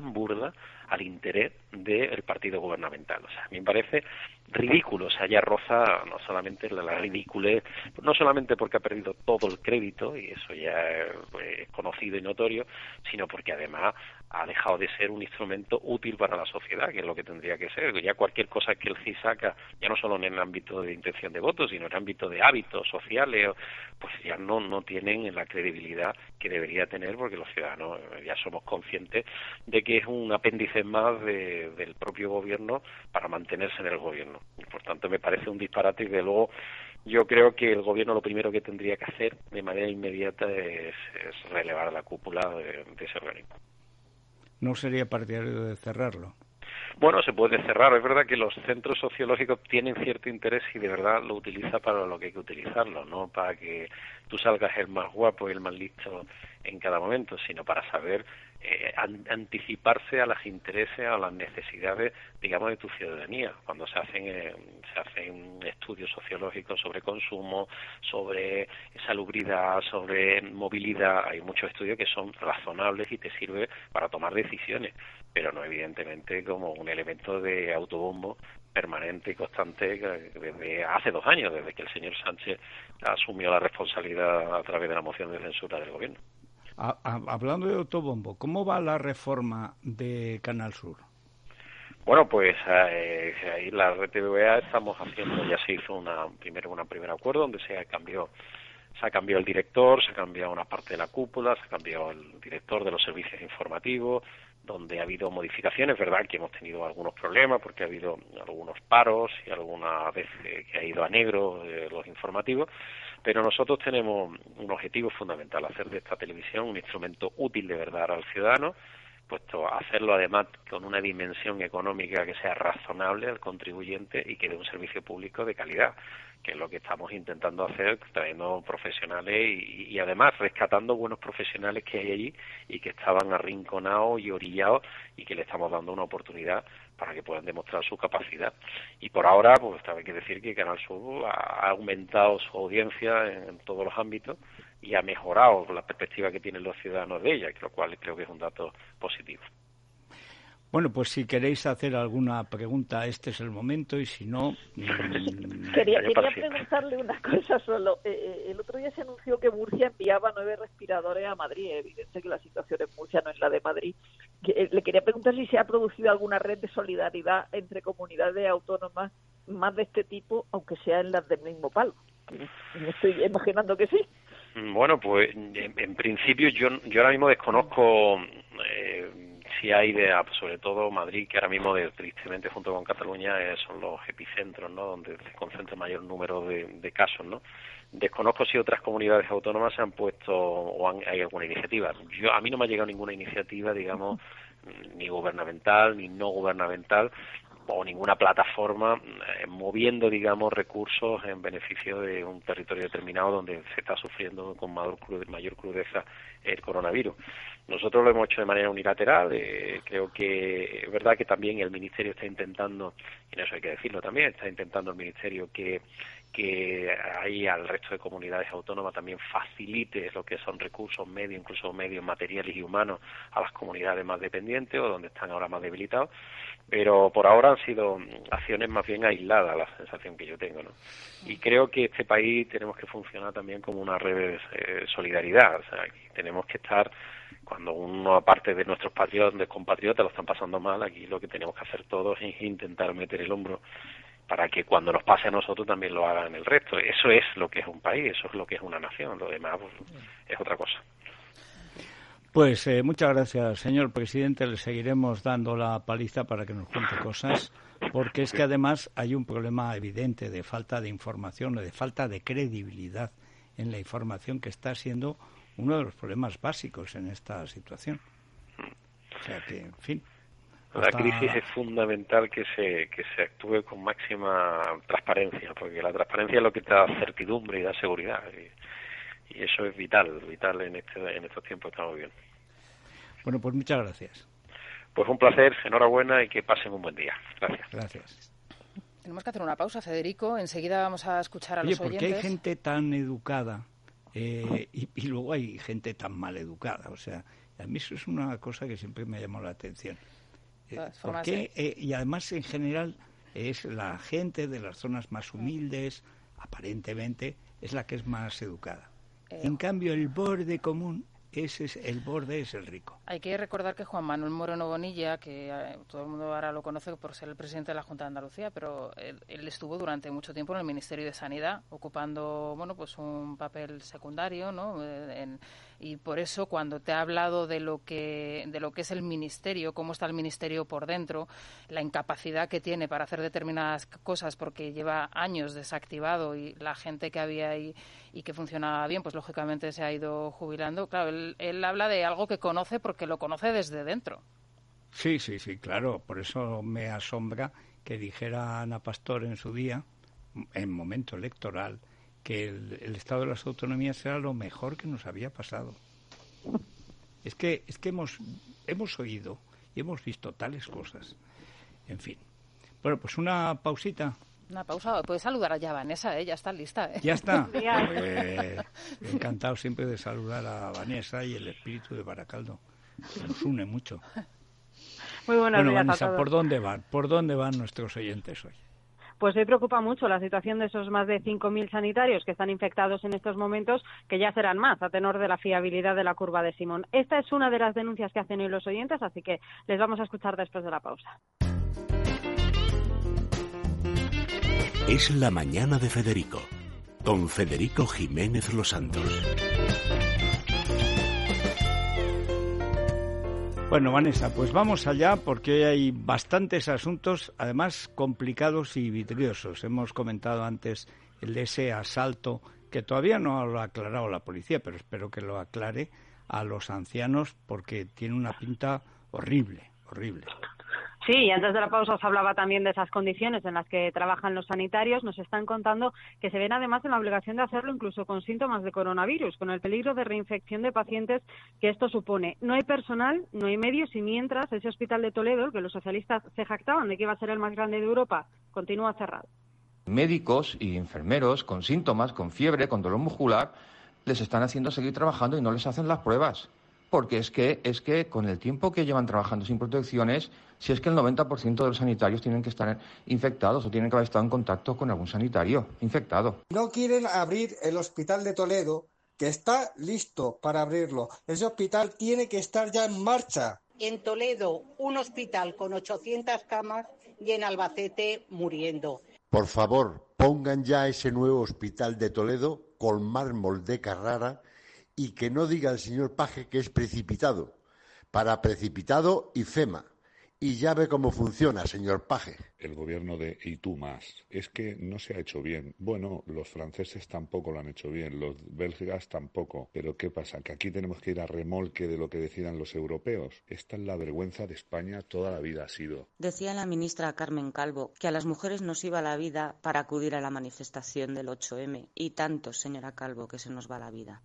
al interés del partido gubernamental. O sea, a mí me parece ridículo, o sea, ya roza no solamente la ridiculez, no solamente porque ha perdido todo el crédito, y eso ya es conocido y notorio, sino porque además ha dejado de ser un instrumento útil para la sociedad, que es lo que tendría que ser. Ya cualquier cosa que el CIS saca, ya no solo en el ámbito de intención de voto, sino en el ámbito de hábitos sociales, pues ya no tienen la credibilidad que debería tener, porque los ciudadanos ya somos conscientes de que es un apéndice más del propio gobierno para mantenerse en el gobierno. Y por tanto me parece un disparate, y de luego yo creo que el gobierno lo primero que tendría que hacer de manera inmediata es relevar la cúpula de ese organismo. ¿No sería partidario de cerrarlo? Bueno, se puede cerrar. Es verdad que los centros sociológicos tienen cierto interés y de verdad lo utiliza para lo que hay que utilizarlo, no para que tú salgas el más guapo y el más listo en cada momento, sino para saber anticiparse a los intereses, a las necesidades, digamos, de tu ciudadanía. Cuando se hacen estudios sociológicos sobre consumo, sobre salubridad, sobre movilidad, hay muchos estudios que son razonables y te sirven para tomar decisiones, pero no evidentemente como un elemento de autobombo permanente y constante desde hace 2 años, desde que el señor Sánchez asumió la responsabilidad a través de la moción de censura del gobierno. Hablando de autobombo, ¿cómo va la reforma de Canal Sur? Bueno, pues ahí la RTVA estamos haciendo, ya se hizo un primer acuerdo donde se ha cambiado el director, se ha cambiado una parte de la cúpula, se ha cambiado el director de los servicios informativos, donde ha habido modificaciones. Verdad que hemos tenido algunos problemas porque ha habido algunos paros y alguna vez que ha ido a negro los informativos, pero nosotros tenemos un objetivo fundamental: hacer de esta televisión un instrumento útil de verdad al ciudadano, puesto a hacerlo además con una dimensión económica que sea razonable al contribuyente y que dé un servicio público de calidad, que es lo que estamos intentando hacer, trayendo profesionales y además rescatando buenos profesionales que hay allí y que estaban arrinconados y orillados, y que le estamos dando una oportunidad para que puedan demostrar su capacidad. Y por ahora, pues hay que decir que Canal Sur ha aumentado su audiencia en todos los ámbitos y ha mejorado la perspectiva que tienen los ciudadanos de ella, lo cual creo que es un dato positivo. Bueno, pues si queréis hacer alguna pregunta, este es el momento, y si no... Quería preguntarle una cosa solo. El otro día se anunció que Murcia enviaba 9 respiradores a Madrid. Es evidente que la situación en Murcia no es la de Madrid. Le quería preguntar si se ha producido alguna red de solidaridad entre comunidades autónomas más de este tipo, aunque sea en las del mismo palo. Me estoy imaginando que sí. Bueno, pues en principio yo ahora mismo desconozco si hay sobre todo Madrid, que ahora mismo tristemente junto con Cataluña son los epicentros, ¿no?, donde se concentra el mayor número de casos, ¿no? Desconozco si otras comunidades autónomas se han puesto o hay alguna iniciativa. A mí no me ha llegado ninguna iniciativa, digamos, ni gubernamental ni no gubernamental, o ninguna plataforma moviendo, digamos, recursos en beneficio de un territorio determinado donde se está sufriendo con mayor crudeza el coronavirus. Nosotros lo hemos hecho de manera unilateral. Creo que es verdad que también el Ministerio está intentando, y en eso hay que decirlo también, está intentando el Ministerio que que ahí al resto de comunidades autónomas también facilite lo que son recursos, medios, incluso medios materiales y humanos a las comunidades más dependientes o donde están ahora más debilitados, pero por ahora han sido acciones más bien aisladas, la sensación que yo tengo, ¿no? Y creo que este país tenemos que funcionar también como una red de solidaridad, o sea, aquí tenemos que estar, cuando uno, aparte de nuestros compatriotas lo están pasando mal, aquí lo que tenemos que hacer todos es intentar meter el hombro para que cuando nos pase a nosotros también lo hagan el resto. Eso es lo que es un país, eso es lo que es una nación, lo demás pues, es otra cosa. Pues muchas gracias, señor presidente. Le seguiremos dando la paliza para que nos cuente cosas, porque es que además hay un problema evidente de falta de información, de falta de credibilidad en la información, que está siendo uno de los problemas básicos en esta situación. O sea que, en fin. La crisis es fundamental que se actúe con máxima transparencia, porque la transparencia es lo que da certidumbre y da seguridad, y eso es vital en estos tiempos que estamos viviendo. Bueno, pues muchas gracias. Pues un placer, enhorabuena y que pasen un buen día. Gracias. Gracias. Tenemos que hacer una pausa, Federico. Enseguida vamos a escuchar a los oyentes. Porque hay gente tan educada y luego hay gente tan mal educada. O sea, a mí eso es una cosa que siempre me ha llamado la atención. Porque, y además en general es la gente de las zonas más humildes, aparentemente, es la que es más educada. En cambio, el borde común, el borde es el rico. Hay que recordar que Juan Manuel Moreno Bonilla, que todo el mundo ahora lo conoce por ser el presidente de la Junta de Andalucía, pero él estuvo durante mucho tiempo en el Ministerio de Sanidad, ocupando pues un papel secundario, ¿no? Y por eso, cuando te ha hablado de lo que es el ministerio, cómo está el ministerio por dentro, la incapacidad que tiene para hacer determinadas cosas, porque lleva años desactivado y la gente que había ahí y que funcionaba bien, pues lógicamente se ha ido jubilando. Claro, él habla de algo que conoce porque lo conoce desde dentro. Sí, claro. Por eso me asombra que dijera Ana Pastor en su día, en momento electoral, que el estado de las autonomías era lo mejor que nos había pasado. Es que hemos oído y hemos visto tales cosas. En fin. Bueno, pues una pausita. Una pausa. Puedes saludar ya a Vanessa, ya está lista. Ya está. Encantado siempre de saludar a Vanessa y el espíritu de Baracaldo. Nos une mucho. Muy buenos días, Vanessa, a todos. ¿Por dónde van nuestros oyentes hoy? Pues hoy preocupa mucho la situación de esos más de 5.000 sanitarios que están infectados en estos momentos, que ya serán más a tenor de la fiabilidad de la curva de Simón. Esta es una de las denuncias que hacen hoy los oyentes, así que les vamos a escuchar después de la pausa. Es la mañana de Federico, con Federico Jiménez Los Santos. Bueno, Vanessa, pues vamos allá porque hoy hay bastantes asuntos, además complicados y vidriosos. Hemos comentado antes el de ese asalto que todavía no lo ha aclarado la policía, pero espero que lo aclare, a los ancianos, porque tiene una pinta horrible. Sí, y antes de la pausa os hablaba también de esas condiciones en las que trabajan los sanitarios. Nos están contando que se ven además en la obligación de hacerlo incluso con síntomas de coronavirus, con el peligro de reinfección de pacientes que esto supone. No hay personal, no hay medios, y mientras ese hospital de Toledo, el que los socialistas se jactaban de que iba a ser el más grande de Europa, continúa cerrado. Médicos y enfermeros con síntomas, con fiebre, con dolor muscular, les están haciendo seguir trabajando y no les hacen las pruebas. Porque es que con el tiempo que llevan trabajando sin protecciones, si es que el 90% de los sanitarios tienen que estar infectados o tienen que haber estado en contacto con algún sanitario infectado. No quieren abrir el hospital de Toledo, que está listo para abrirlo. Ese hospital tiene que estar ya en marcha. En Toledo, un hospital con 800 camas y en Albacete muriendo. Por favor, pongan ya ese nuevo hospital de Toledo con mármol de Carrara, y que no diga el señor Paje que es precipitado. Para precipitado, IFEMA. Y ya ve cómo funciona, señor Paje. El gobierno de y tú más. Es que no se ha hecho bien. Bueno, los franceses tampoco lo han hecho bien, los belgas tampoco. Pero ¿qué pasa? ¿Que aquí tenemos que ir a remolque de lo que decidan los europeos? Esta es la vergüenza de España, toda la vida ha sido. Decía la ministra Carmen Calvo que a las mujeres nos iba la vida para acudir a la manifestación del 8M. Y tanto, señora Calvo, que se nos va la vida.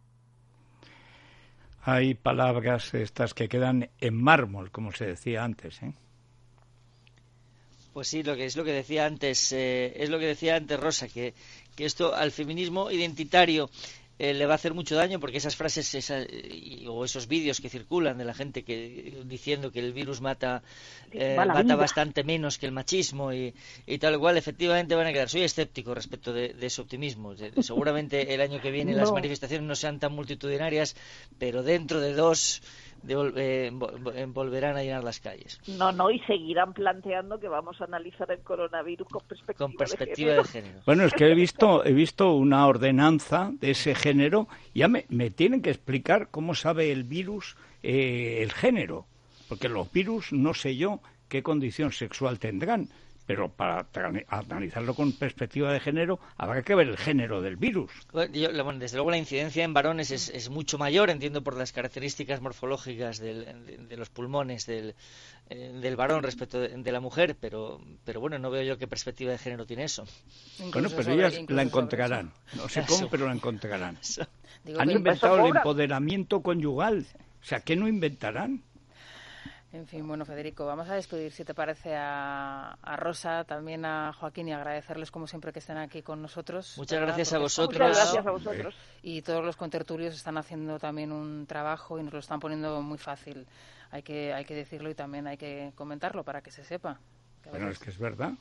Hay palabras estas que quedan en mármol, como se decía antes, ¿eh? Pues sí, es lo que decía antes, Rosa, que esto al feminismo identitario le va a hacer mucho daño, porque esas frases o esos vídeos que circulan de la gente diciendo que el virus mata bastante menos que el machismo y tal cual, efectivamente van a quedar. Soy escéptico respecto de ese optimismo. Seguramente el año que viene las manifestaciones no sean tan multitudinarias, pero dentro de 2 volverán a llenar las calles. No, y seguirán planteando que vamos a analizar el coronavirus con perspectiva de género. Bueno, es que he visto una ordenanza de ese género. Ya me tienen que explicar cómo sabe el virus el género, porque los virus no sé yo qué condición sexual tendrán, pero para analizarlo con perspectiva de género habrá que ver el género del virus. Desde luego la incidencia en varones es mucho mayor, entiendo, por las características morfológicas de los pulmones del varón respecto de la mujer, pero bueno, no veo yo qué perspectiva de género tiene eso. Bueno, pero ellas la encontrarán. No sé cómo, pero la encontrarán. Han inventado el empoderamiento conyugal. O sea, ¿qué no inventarán? En fin, bueno, Federico, vamos a despedir, si te parece, a Rosa, también a Joaquín, y agradecerles, como siempre, que estén aquí con nosotros. Muchas gracias a vosotros. Muchas gracias a vosotros. Y todos los contertulios están haciendo también un trabajo y nos lo están poniendo muy fácil. Hay que decirlo y también hay que comentarlo para que se sepa. Bueno, es que es verdad,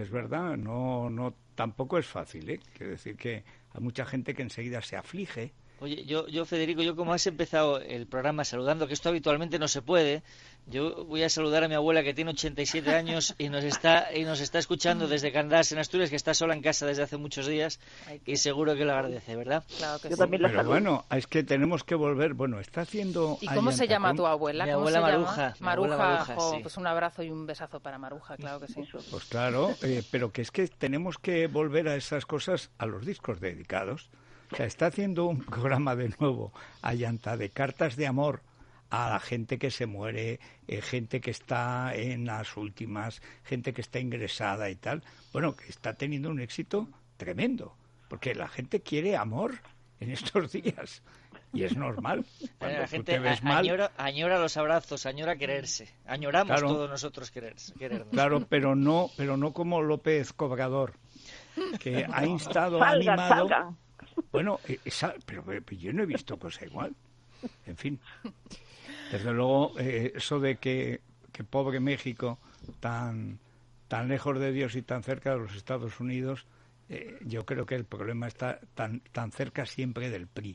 no tampoco es fácil, ¿eh? Quiero decir que hay mucha gente que enseguida se aflige. Oye, yo Federico, como has empezado el programa saludando, que esto habitualmente no se puede, yo voy a saludar a mi abuela, que tiene 87 años y nos está escuchando desde Candás, en Asturias, que está sola en casa desde hace muchos días, y seguro que lo agradece, ¿verdad? Claro que yo sí. También Pero bueno, es que tenemos que volver, está haciendo... ¿Y cómo se llama tu abuela? Mi abuela Maruja. Maruja, sí. Pues un abrazo y un besazo para Maruja, claro que sí. Pues claro, pero que es que tenemos que volver a esas cosas, a los discos dedicados. O sea, está haciendo un programa de nuevo, Ayanta, de cartas de amor a la gente que se muere, gente que está en las últimas, gente que está ingresada y tal. Bueno, que está teniendo un éxito tremendo, porque la gente quiere amor en estos días. Y es normal. Cuando la gente añora los abrazos, añora quererse. Añoramos todos nosotros querernos. Claro, pero no como López Cobrador, que ha instado, animado... Salga. Bueno, pero yo no he visto cosa igual. En fin. Desde luego, eso de que pobre México, tan lejos de Dios y tan cerca de los Estados Unidos, yo creo que el problema está tan cerca siempre del PRI.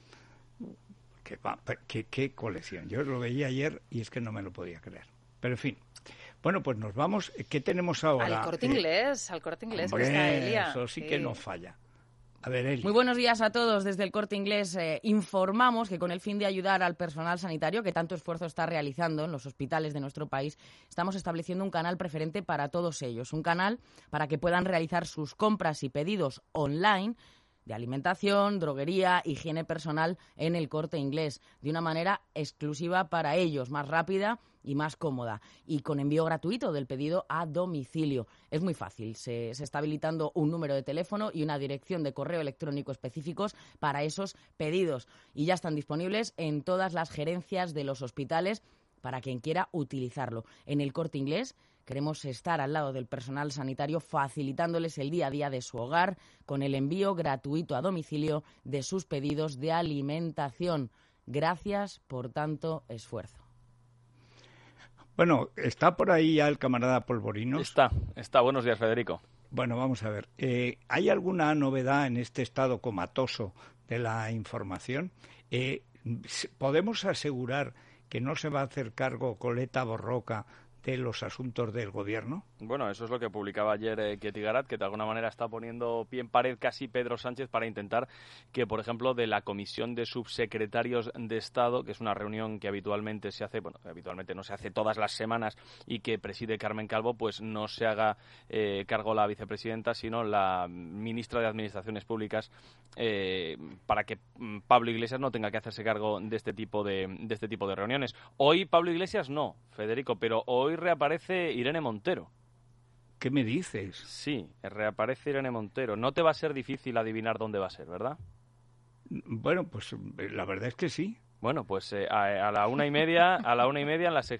¿Qué colección? Yo lo veía ayer y es que no me lo podía creer. Pero en fin. Bueno, pues nos vamos. ¿Qué tenemos ahora? Al Corte Inglés, hombre, que está Elia. Eso sí que no falla. A ver, Eli. Muy buenos días a todos. Desde el Corte Inglés informamos que con el fin de ayudar al personal sanitario que tanto esfuerzo está realizando en los hospitales de nuestro país, estamos estableciendo un canal preferente para todos ellos. Un canal para que puedan realizar sus compras y pedidos online de alimentación, droguería, higiene personal en el Corte Inglés, de una manera exclusiva para ellos, más rápida y más cómoda, y con envío gratuito del pedido a domicilio. Es muy fácil, se está habilitando un número de teléfono y una dirección de correo electrónico específicos para esos pedidos, y ya están disponibles en todas las gerencias de los hospitales para quien quiera utilizarlo. En el Corte Inglés queremos estar al lado del personal sanitario facilitándoles el día a día de su hogar con el envío gratuito a domicilio de sus pedidos de alimentación. Gracias por tanto esfuerzo. Bueno, ¿está por ahí ya el camarada Polvorinos? Está. Buenos días, Federico. Bueno, vamos a ver. ¿Hay alguna novedad en este estado comatoso de la información? ¿Podemos asegurar que no se va a hacer cargo Coleta Borroca de los asuntos del gobierno? Bueno, eso es lo que publicaba ayer Ketty Garat, que de alguna manera está poniendo pie en pared casi Pedro Sánchez para intentar que, por ejemplo, de la Comisión de Subsecretarios de Estado, que es una reunión que habitualmente se hace, habitualmente no se hace todas las semanas y que preside Carmen Calvo, pues no se haga cargo la vicepresidenta, sino la ministra de Administraciones Públicas, para que Pablo Iglesias no tenga que hacerse cargo de este tipo de reuniones. Hoy Pablo Iglesias no, Federico, pero hoy reaparece Irene Montero. ¿Qué me dices? Sí, reaparece Irene Montero. No te va a ser difícil adivinar dónde va a ser, ¿verdad? Bueno, pues la verdad es que sí. Bueno, pues a la 1:30, en La Sexta.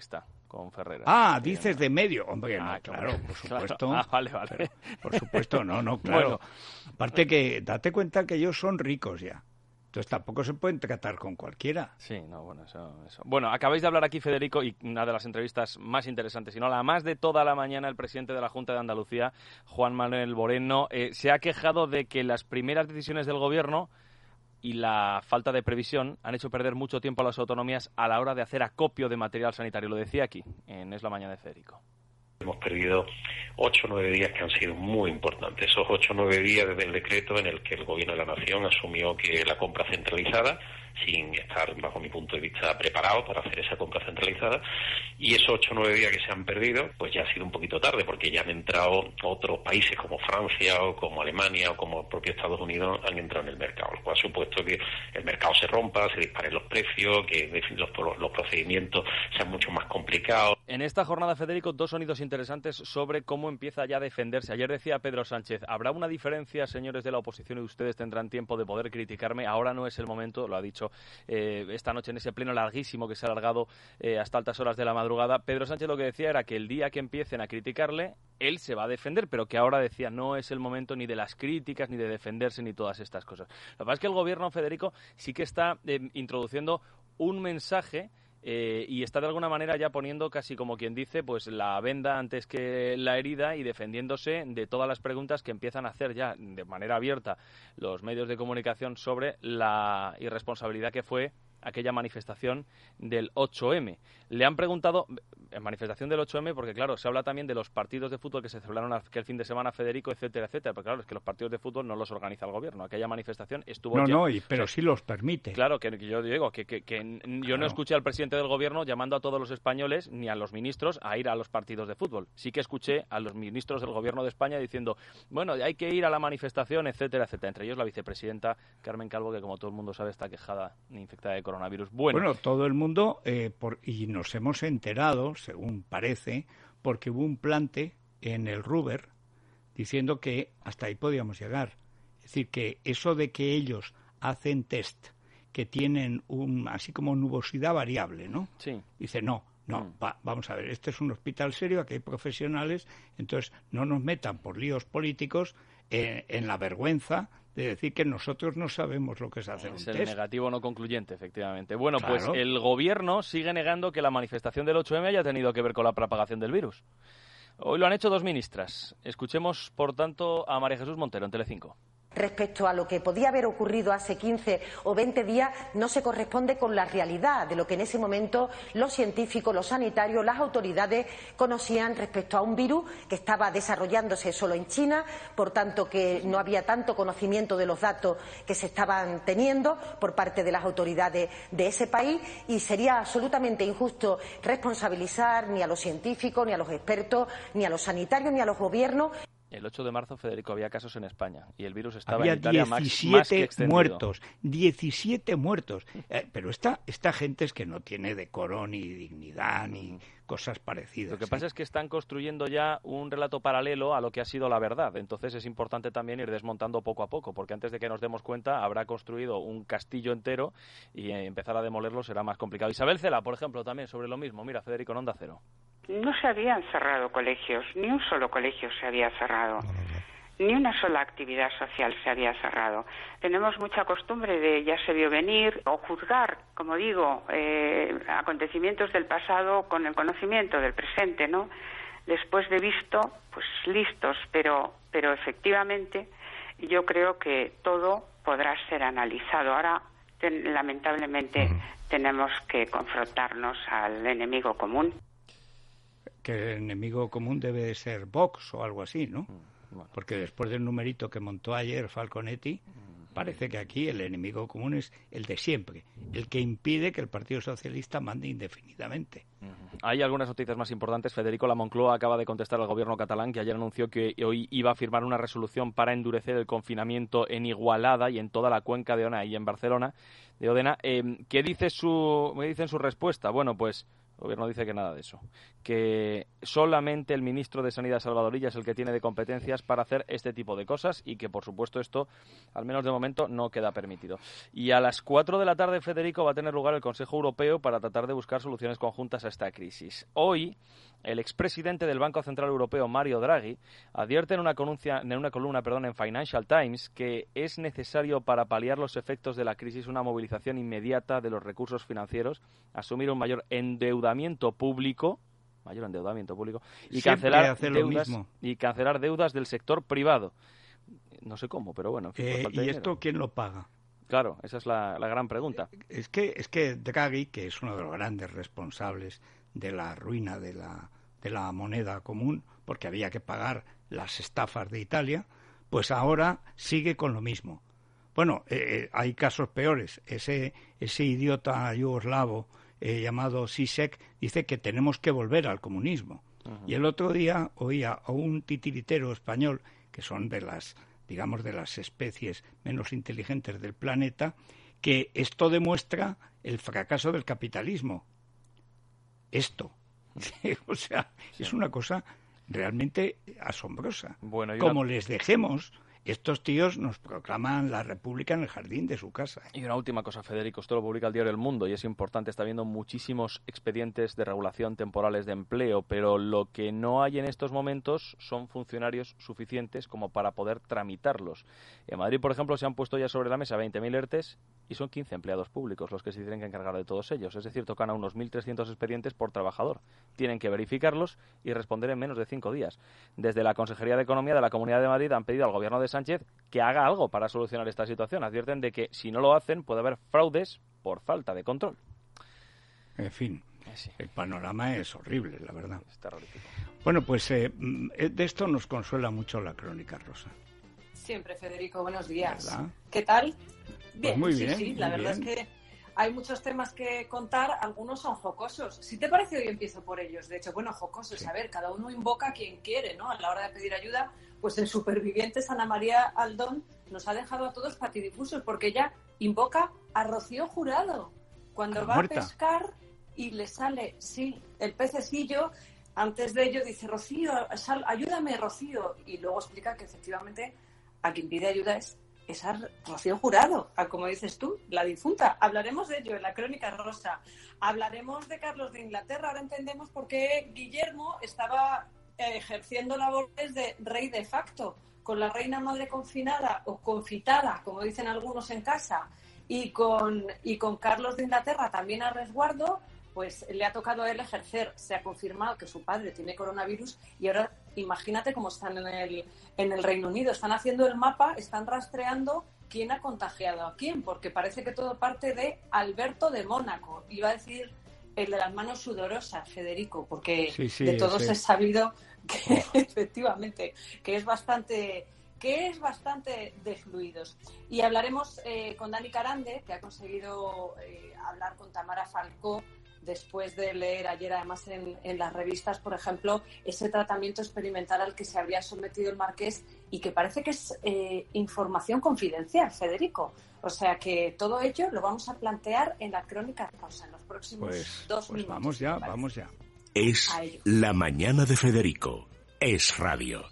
con Ferreras. Ah, dices de medio. Hombre, no, claro, por supuesto. Claro. Ah, vale. Pero, por supuesto, no, claro. Bueno. Aparte que, date cuenta que ellos son ricos ya. Entonces tampoco se pueden tratar con cualquiera. Sí, no, bueno, eso. Bueno, acabáis de hablar aquí, Federico, y una de las entrevistas más interesantes, si no la más de toda la mañana, el presidente de la Junta de Andalucía, Juan Manuel Moreno, se ha quejado de que las primeras decisiones del Gobierno y la falta de previsión han hecho perder mucho tiempo a las autonomías a la hora de hacer acopio de material sanitario. Lo decía aquí, en Es la Mañana de Federico. Hemos perdido 8 o 9 días que han sido muy importantes. Esos 8 o 9 días desde el decreto en el que el Gobierno de la Nación asumió que la compra centralizada, sin estar, bajo mi punto de vista, preparado para hacer esa compra centralizada, y esos 8 o 9 días que se han perdido, pues ya ha sido un poquito tarde, porque ya han entrado otros países como Francia o como Alemania o como el propio Estados Unidos han entrado en el mercado, lo cual ha supuesto que el mercado se rompa, se disparen los precios, que los procedimientos sean mucho más complicados. En esta jornada, Federico, 2 sonidos interesantes sobre cómo empieza ya a defenderse. Ayer decía Pedro Sánchez, ¿habrá una diferencia, señores de la oposición, y ustedes tendrán tiempo de poder criticarme? Ahora no es el momento, lo ha dicho esta noche en ese pleno larguísimo que se ha alargado hasta altas horas de la madrugada. Pedro Sánchez lo que decía era que el día que empiecen a criticarle, él se va a defender, pero que ahora decía no es el momento ni de las críticas, ni de defenderse, ni todas estas cosas. Lo que pasa es que el Gobierno, Federico, sí que está introduciendo un mensaje y está de alguna manera ya poniendo casi como quien dice pues la venda antes que la herida y defendiéndose de todas las preguntas que empiezan a hacer ya de manera abierta los medios de comunicación sobre la irresponsabilidad que fue aquella manifestación del 8M. Le han preguntado, en manifestación del 8M, porque claro, se habla también de los partidos de fútbol que se celebraron aquel fin de semana, Federico, etcétera, etcétera, pero claro, es que los partidos de fútbol no los organiza el Gobierno. Aquella manifestación estuvo... pero sí los permite. Claro, que yo digo que yo no escuché al presidente del Gobierno llamando a todos los españoles, ni a los ministros, a ir a los partidos de fútbol. Sí que escuché a los ministros del Gobierno de España diciendo, bueno, hay que ir a la manifestación, etcétera, etcétera. Entre ellos la vicepresidenta Carmen Calvo, que como todo el mundo sabe está quejada, infectada de coronavirus. Bueno, todo el mundo, y nos hemos enterado, según parece, porque hubo un plante en el Ruber diciendo que hasta ahí podíamos llegar. Es decir, que eso de que ellos hacen test que tienen así como nubosidad variable, ¿no? Sí. Dice, vamos a ver, este es un hospital serio, aquí hay profesionales, entonces no nos metan por líos políticos en la vergüenza de decir que nosotros no sabemos lo que es hacer un test. Es el negativo no concluyente, efectivamente. Bueno, claro. Pues el Gobierno sigue negando que la manifestación del 8M haya tenido que ver con la propagación del virus. Hoy lo han hecho 2 ministras. Escuchemos, por tanto, a María Jesús Montero en Telecinco. Respecto a lo que podía haber ocurrido hace 15 o 20 días, no se corresponde con la realidad de lo que en ese momento los científicos, los sanitarios, las autoridades conocían respecto a un virus que estaba desarrollándose solo en China, por tanto que no había tanto conocimiento de los datos que se estaban teniendo por parte de las autoridades de ese país, y sería absolutamente injusto responsabilizar ni a los científicos, ni a los expertos, ni a los sanitarios, ni a los gobiernos. El 8 de marzo, Federico, había casos en España y el virus estaba había en Italia más que extendido. Muertos, 17 muertos. Pero esta gente es que no tiene decoro ni dignidad ni cosas parecidas. Lo que pasa es que están construyendo ya un relato paralelo a lo que ha sido la verdad. Entonces es importante también ir desmontando poco a poco, porque antes de que nos demos cuenta habrá construido un castillo entero y empezar a demolerlo será más complicado. Isabel Cela, por ejemplo, también sobre lo mismo. Mira, Federico, en Onda Cero. No se habían cerrado colegios, ni un solo colegio se había cerrado, ni una sola actividad social se había cerrado. Tenemos mucha costumbre de ya se vio venir o juzgar, como digo, acontecimientos del pasado con el conocimiento del presente, ¿no? Después de visto, pues listos, pero efectivamente yo creo que todo podrá ser analizado. Ahora, lamentablemente, tenemos que confrontarnos al enemigo común. Que el enemigo común debe de ser Vox o algo así, ¿no? Porque después del numerito que montó ayer Falconetti, parece que aquí el enemigo común es el de siempre, el que impide que el Partido Socialista mande indefinidamente. Hay algunas noticias más importantes. Federico, la Moncloa acaba de contestar al gobierno catalán, que ayer anunció que hoy iba a firmar una resolución para endurecer el confinamiento en Igualada y en toda la cuenca de Ona y en Barcelona, de Òdena. ¿Qué dice me dice en su respuesta? Bueno, pues El Gobierno dice que nada de eso. Que solamente el ministro de Sanidad, Salvador Illa, es el que tiene de competencias para hacer este tipo de cosas y que, por supuesto, esto, al menos de momento, no queda permitido. Y a las 4 de la tarde, Federico, va a tener lugar el Consejo Europeo para tratar de buscar soluciones conjuntas a esta crisis. Hoy, el expresidente del Banco Central Europeo, Mario Draghi, advierte en una columna en Financial Times que es necesario para paliar los efectos de la crisis una movilización inmediata de los recursos financieros, asumir un mayor endeudamiento público y cancelar deudas del sector privado. No sé cómo, pero bueno. En fin, ¿Y esto quién lo paga? Claro, esa es la gran pregunta. Es que Draghi, que es uno de los grandes responsables de la ruina de la moneda común, porque había que pagar las estafas de Italia, pues ahora sigue con lo mismo. Bueno, hay casos peores. Ese idiota yugoslavo llamado Zizek dice que tenemos que volver al comunismo. Uh-huh. Y el otro día oía a un titiritero español, que son de las especies menos inteligentes del planeta, que esto demuestra el fracaso del capitalismo. Esto. O sea, es una cosa realmente asombrosa. Bueno, como les dejemos, estos tíos nos proclaman la república en el jardín de su casa. Y una última cosa, Federico, esto lo publica el diario El Mundo y es importante, está habiendo muchísimos expedientes de regulación temporales de empleo, pero lo que no hay en estos momentos son funcionarios suficientes como para poder tramitarlos. En Madrid, por ejemplo, se han puesto ya sobre la mesa 20.000 ERTEs y son 15 empleados públicos los que se tienen que encargar de todos ellos. Es decir, tocan a unos 1.300 expedientes por trabajador. Tienen que verificarlos y responder en menos de 5 días. Desde la Consejería de Economía de la Comunidad de Madrid han pedido al Gobierno de Sánchez que haga algo para solucionar esta situación. Advierten de que si no lo hacen puede haber fraudes por falta de control. En fin, el panorama es horrible, la verdad. Es terrorífico. Bueno, pues de esto nos consuela mucho la Crónica Rosa. Siempre, Federico, buenos días. ¿Verdad? ¿Qué tal? Bien, pues muy bien, sí, la verdad es que hay muchos temas que contar, algunos son jocosos. Si te parece, hoy empiezo por ellos. De hecho, bueno, jocosos, sí. A ver, cada uno invoca a quien quiere, ¿no? A la hora de pedir ayuda, pues en Supervivientes Ana María Aldón nos ha dejado a todos patidifusos, porque ella invoca a Rocío Jurado. Cuando va muerta. A pescar y le sale, sí, el pececillo, antes de ello dice, Rocío, ayúdame, Rocío. Y luego explica que efectivamente a quien pide ayuda es a Rocío Jurado, a, como dices tú, la difunta. Hablaremos de ello en la Crónica Rosa. Hablaremos de Carlos de Inglaterra. Ahora entendemos por qué Guillermo estaba ejerciendo labores de rey de facto, con la reina madre confinada o confitada, como dicen algunos en casa, y con Carlos de Inglaterra también a resguardo. Pues le ha tocado a él ejercer. Se ha confirmado que su padre tiene coronavirus y ahora imagínate cómo están en el Reino Unido. Están haciendo el mapa, están rastreando quién ha contagiado a quién, porque parece que todo parte de Alberto de Mónaco. Iba a decir el de las manos sudorosas, Federico, porque de todos es sabido que efectivamente que es bastante de fluidos. Y hablaremos con Dani Carande, que ha conseguido hablar con Tamara Falcó, después de leer ayer, además, en las revistas, por ejemplo, ese tratamiento experimental al que se habría sometido el Marqués y que parece que es información confidencial, Federico. O sea que todo ello lo vamos a plantear en la Crónica Rosa en los próximos 2 minutos. Vamos ya. Es La Mañana de Federico. Es radio.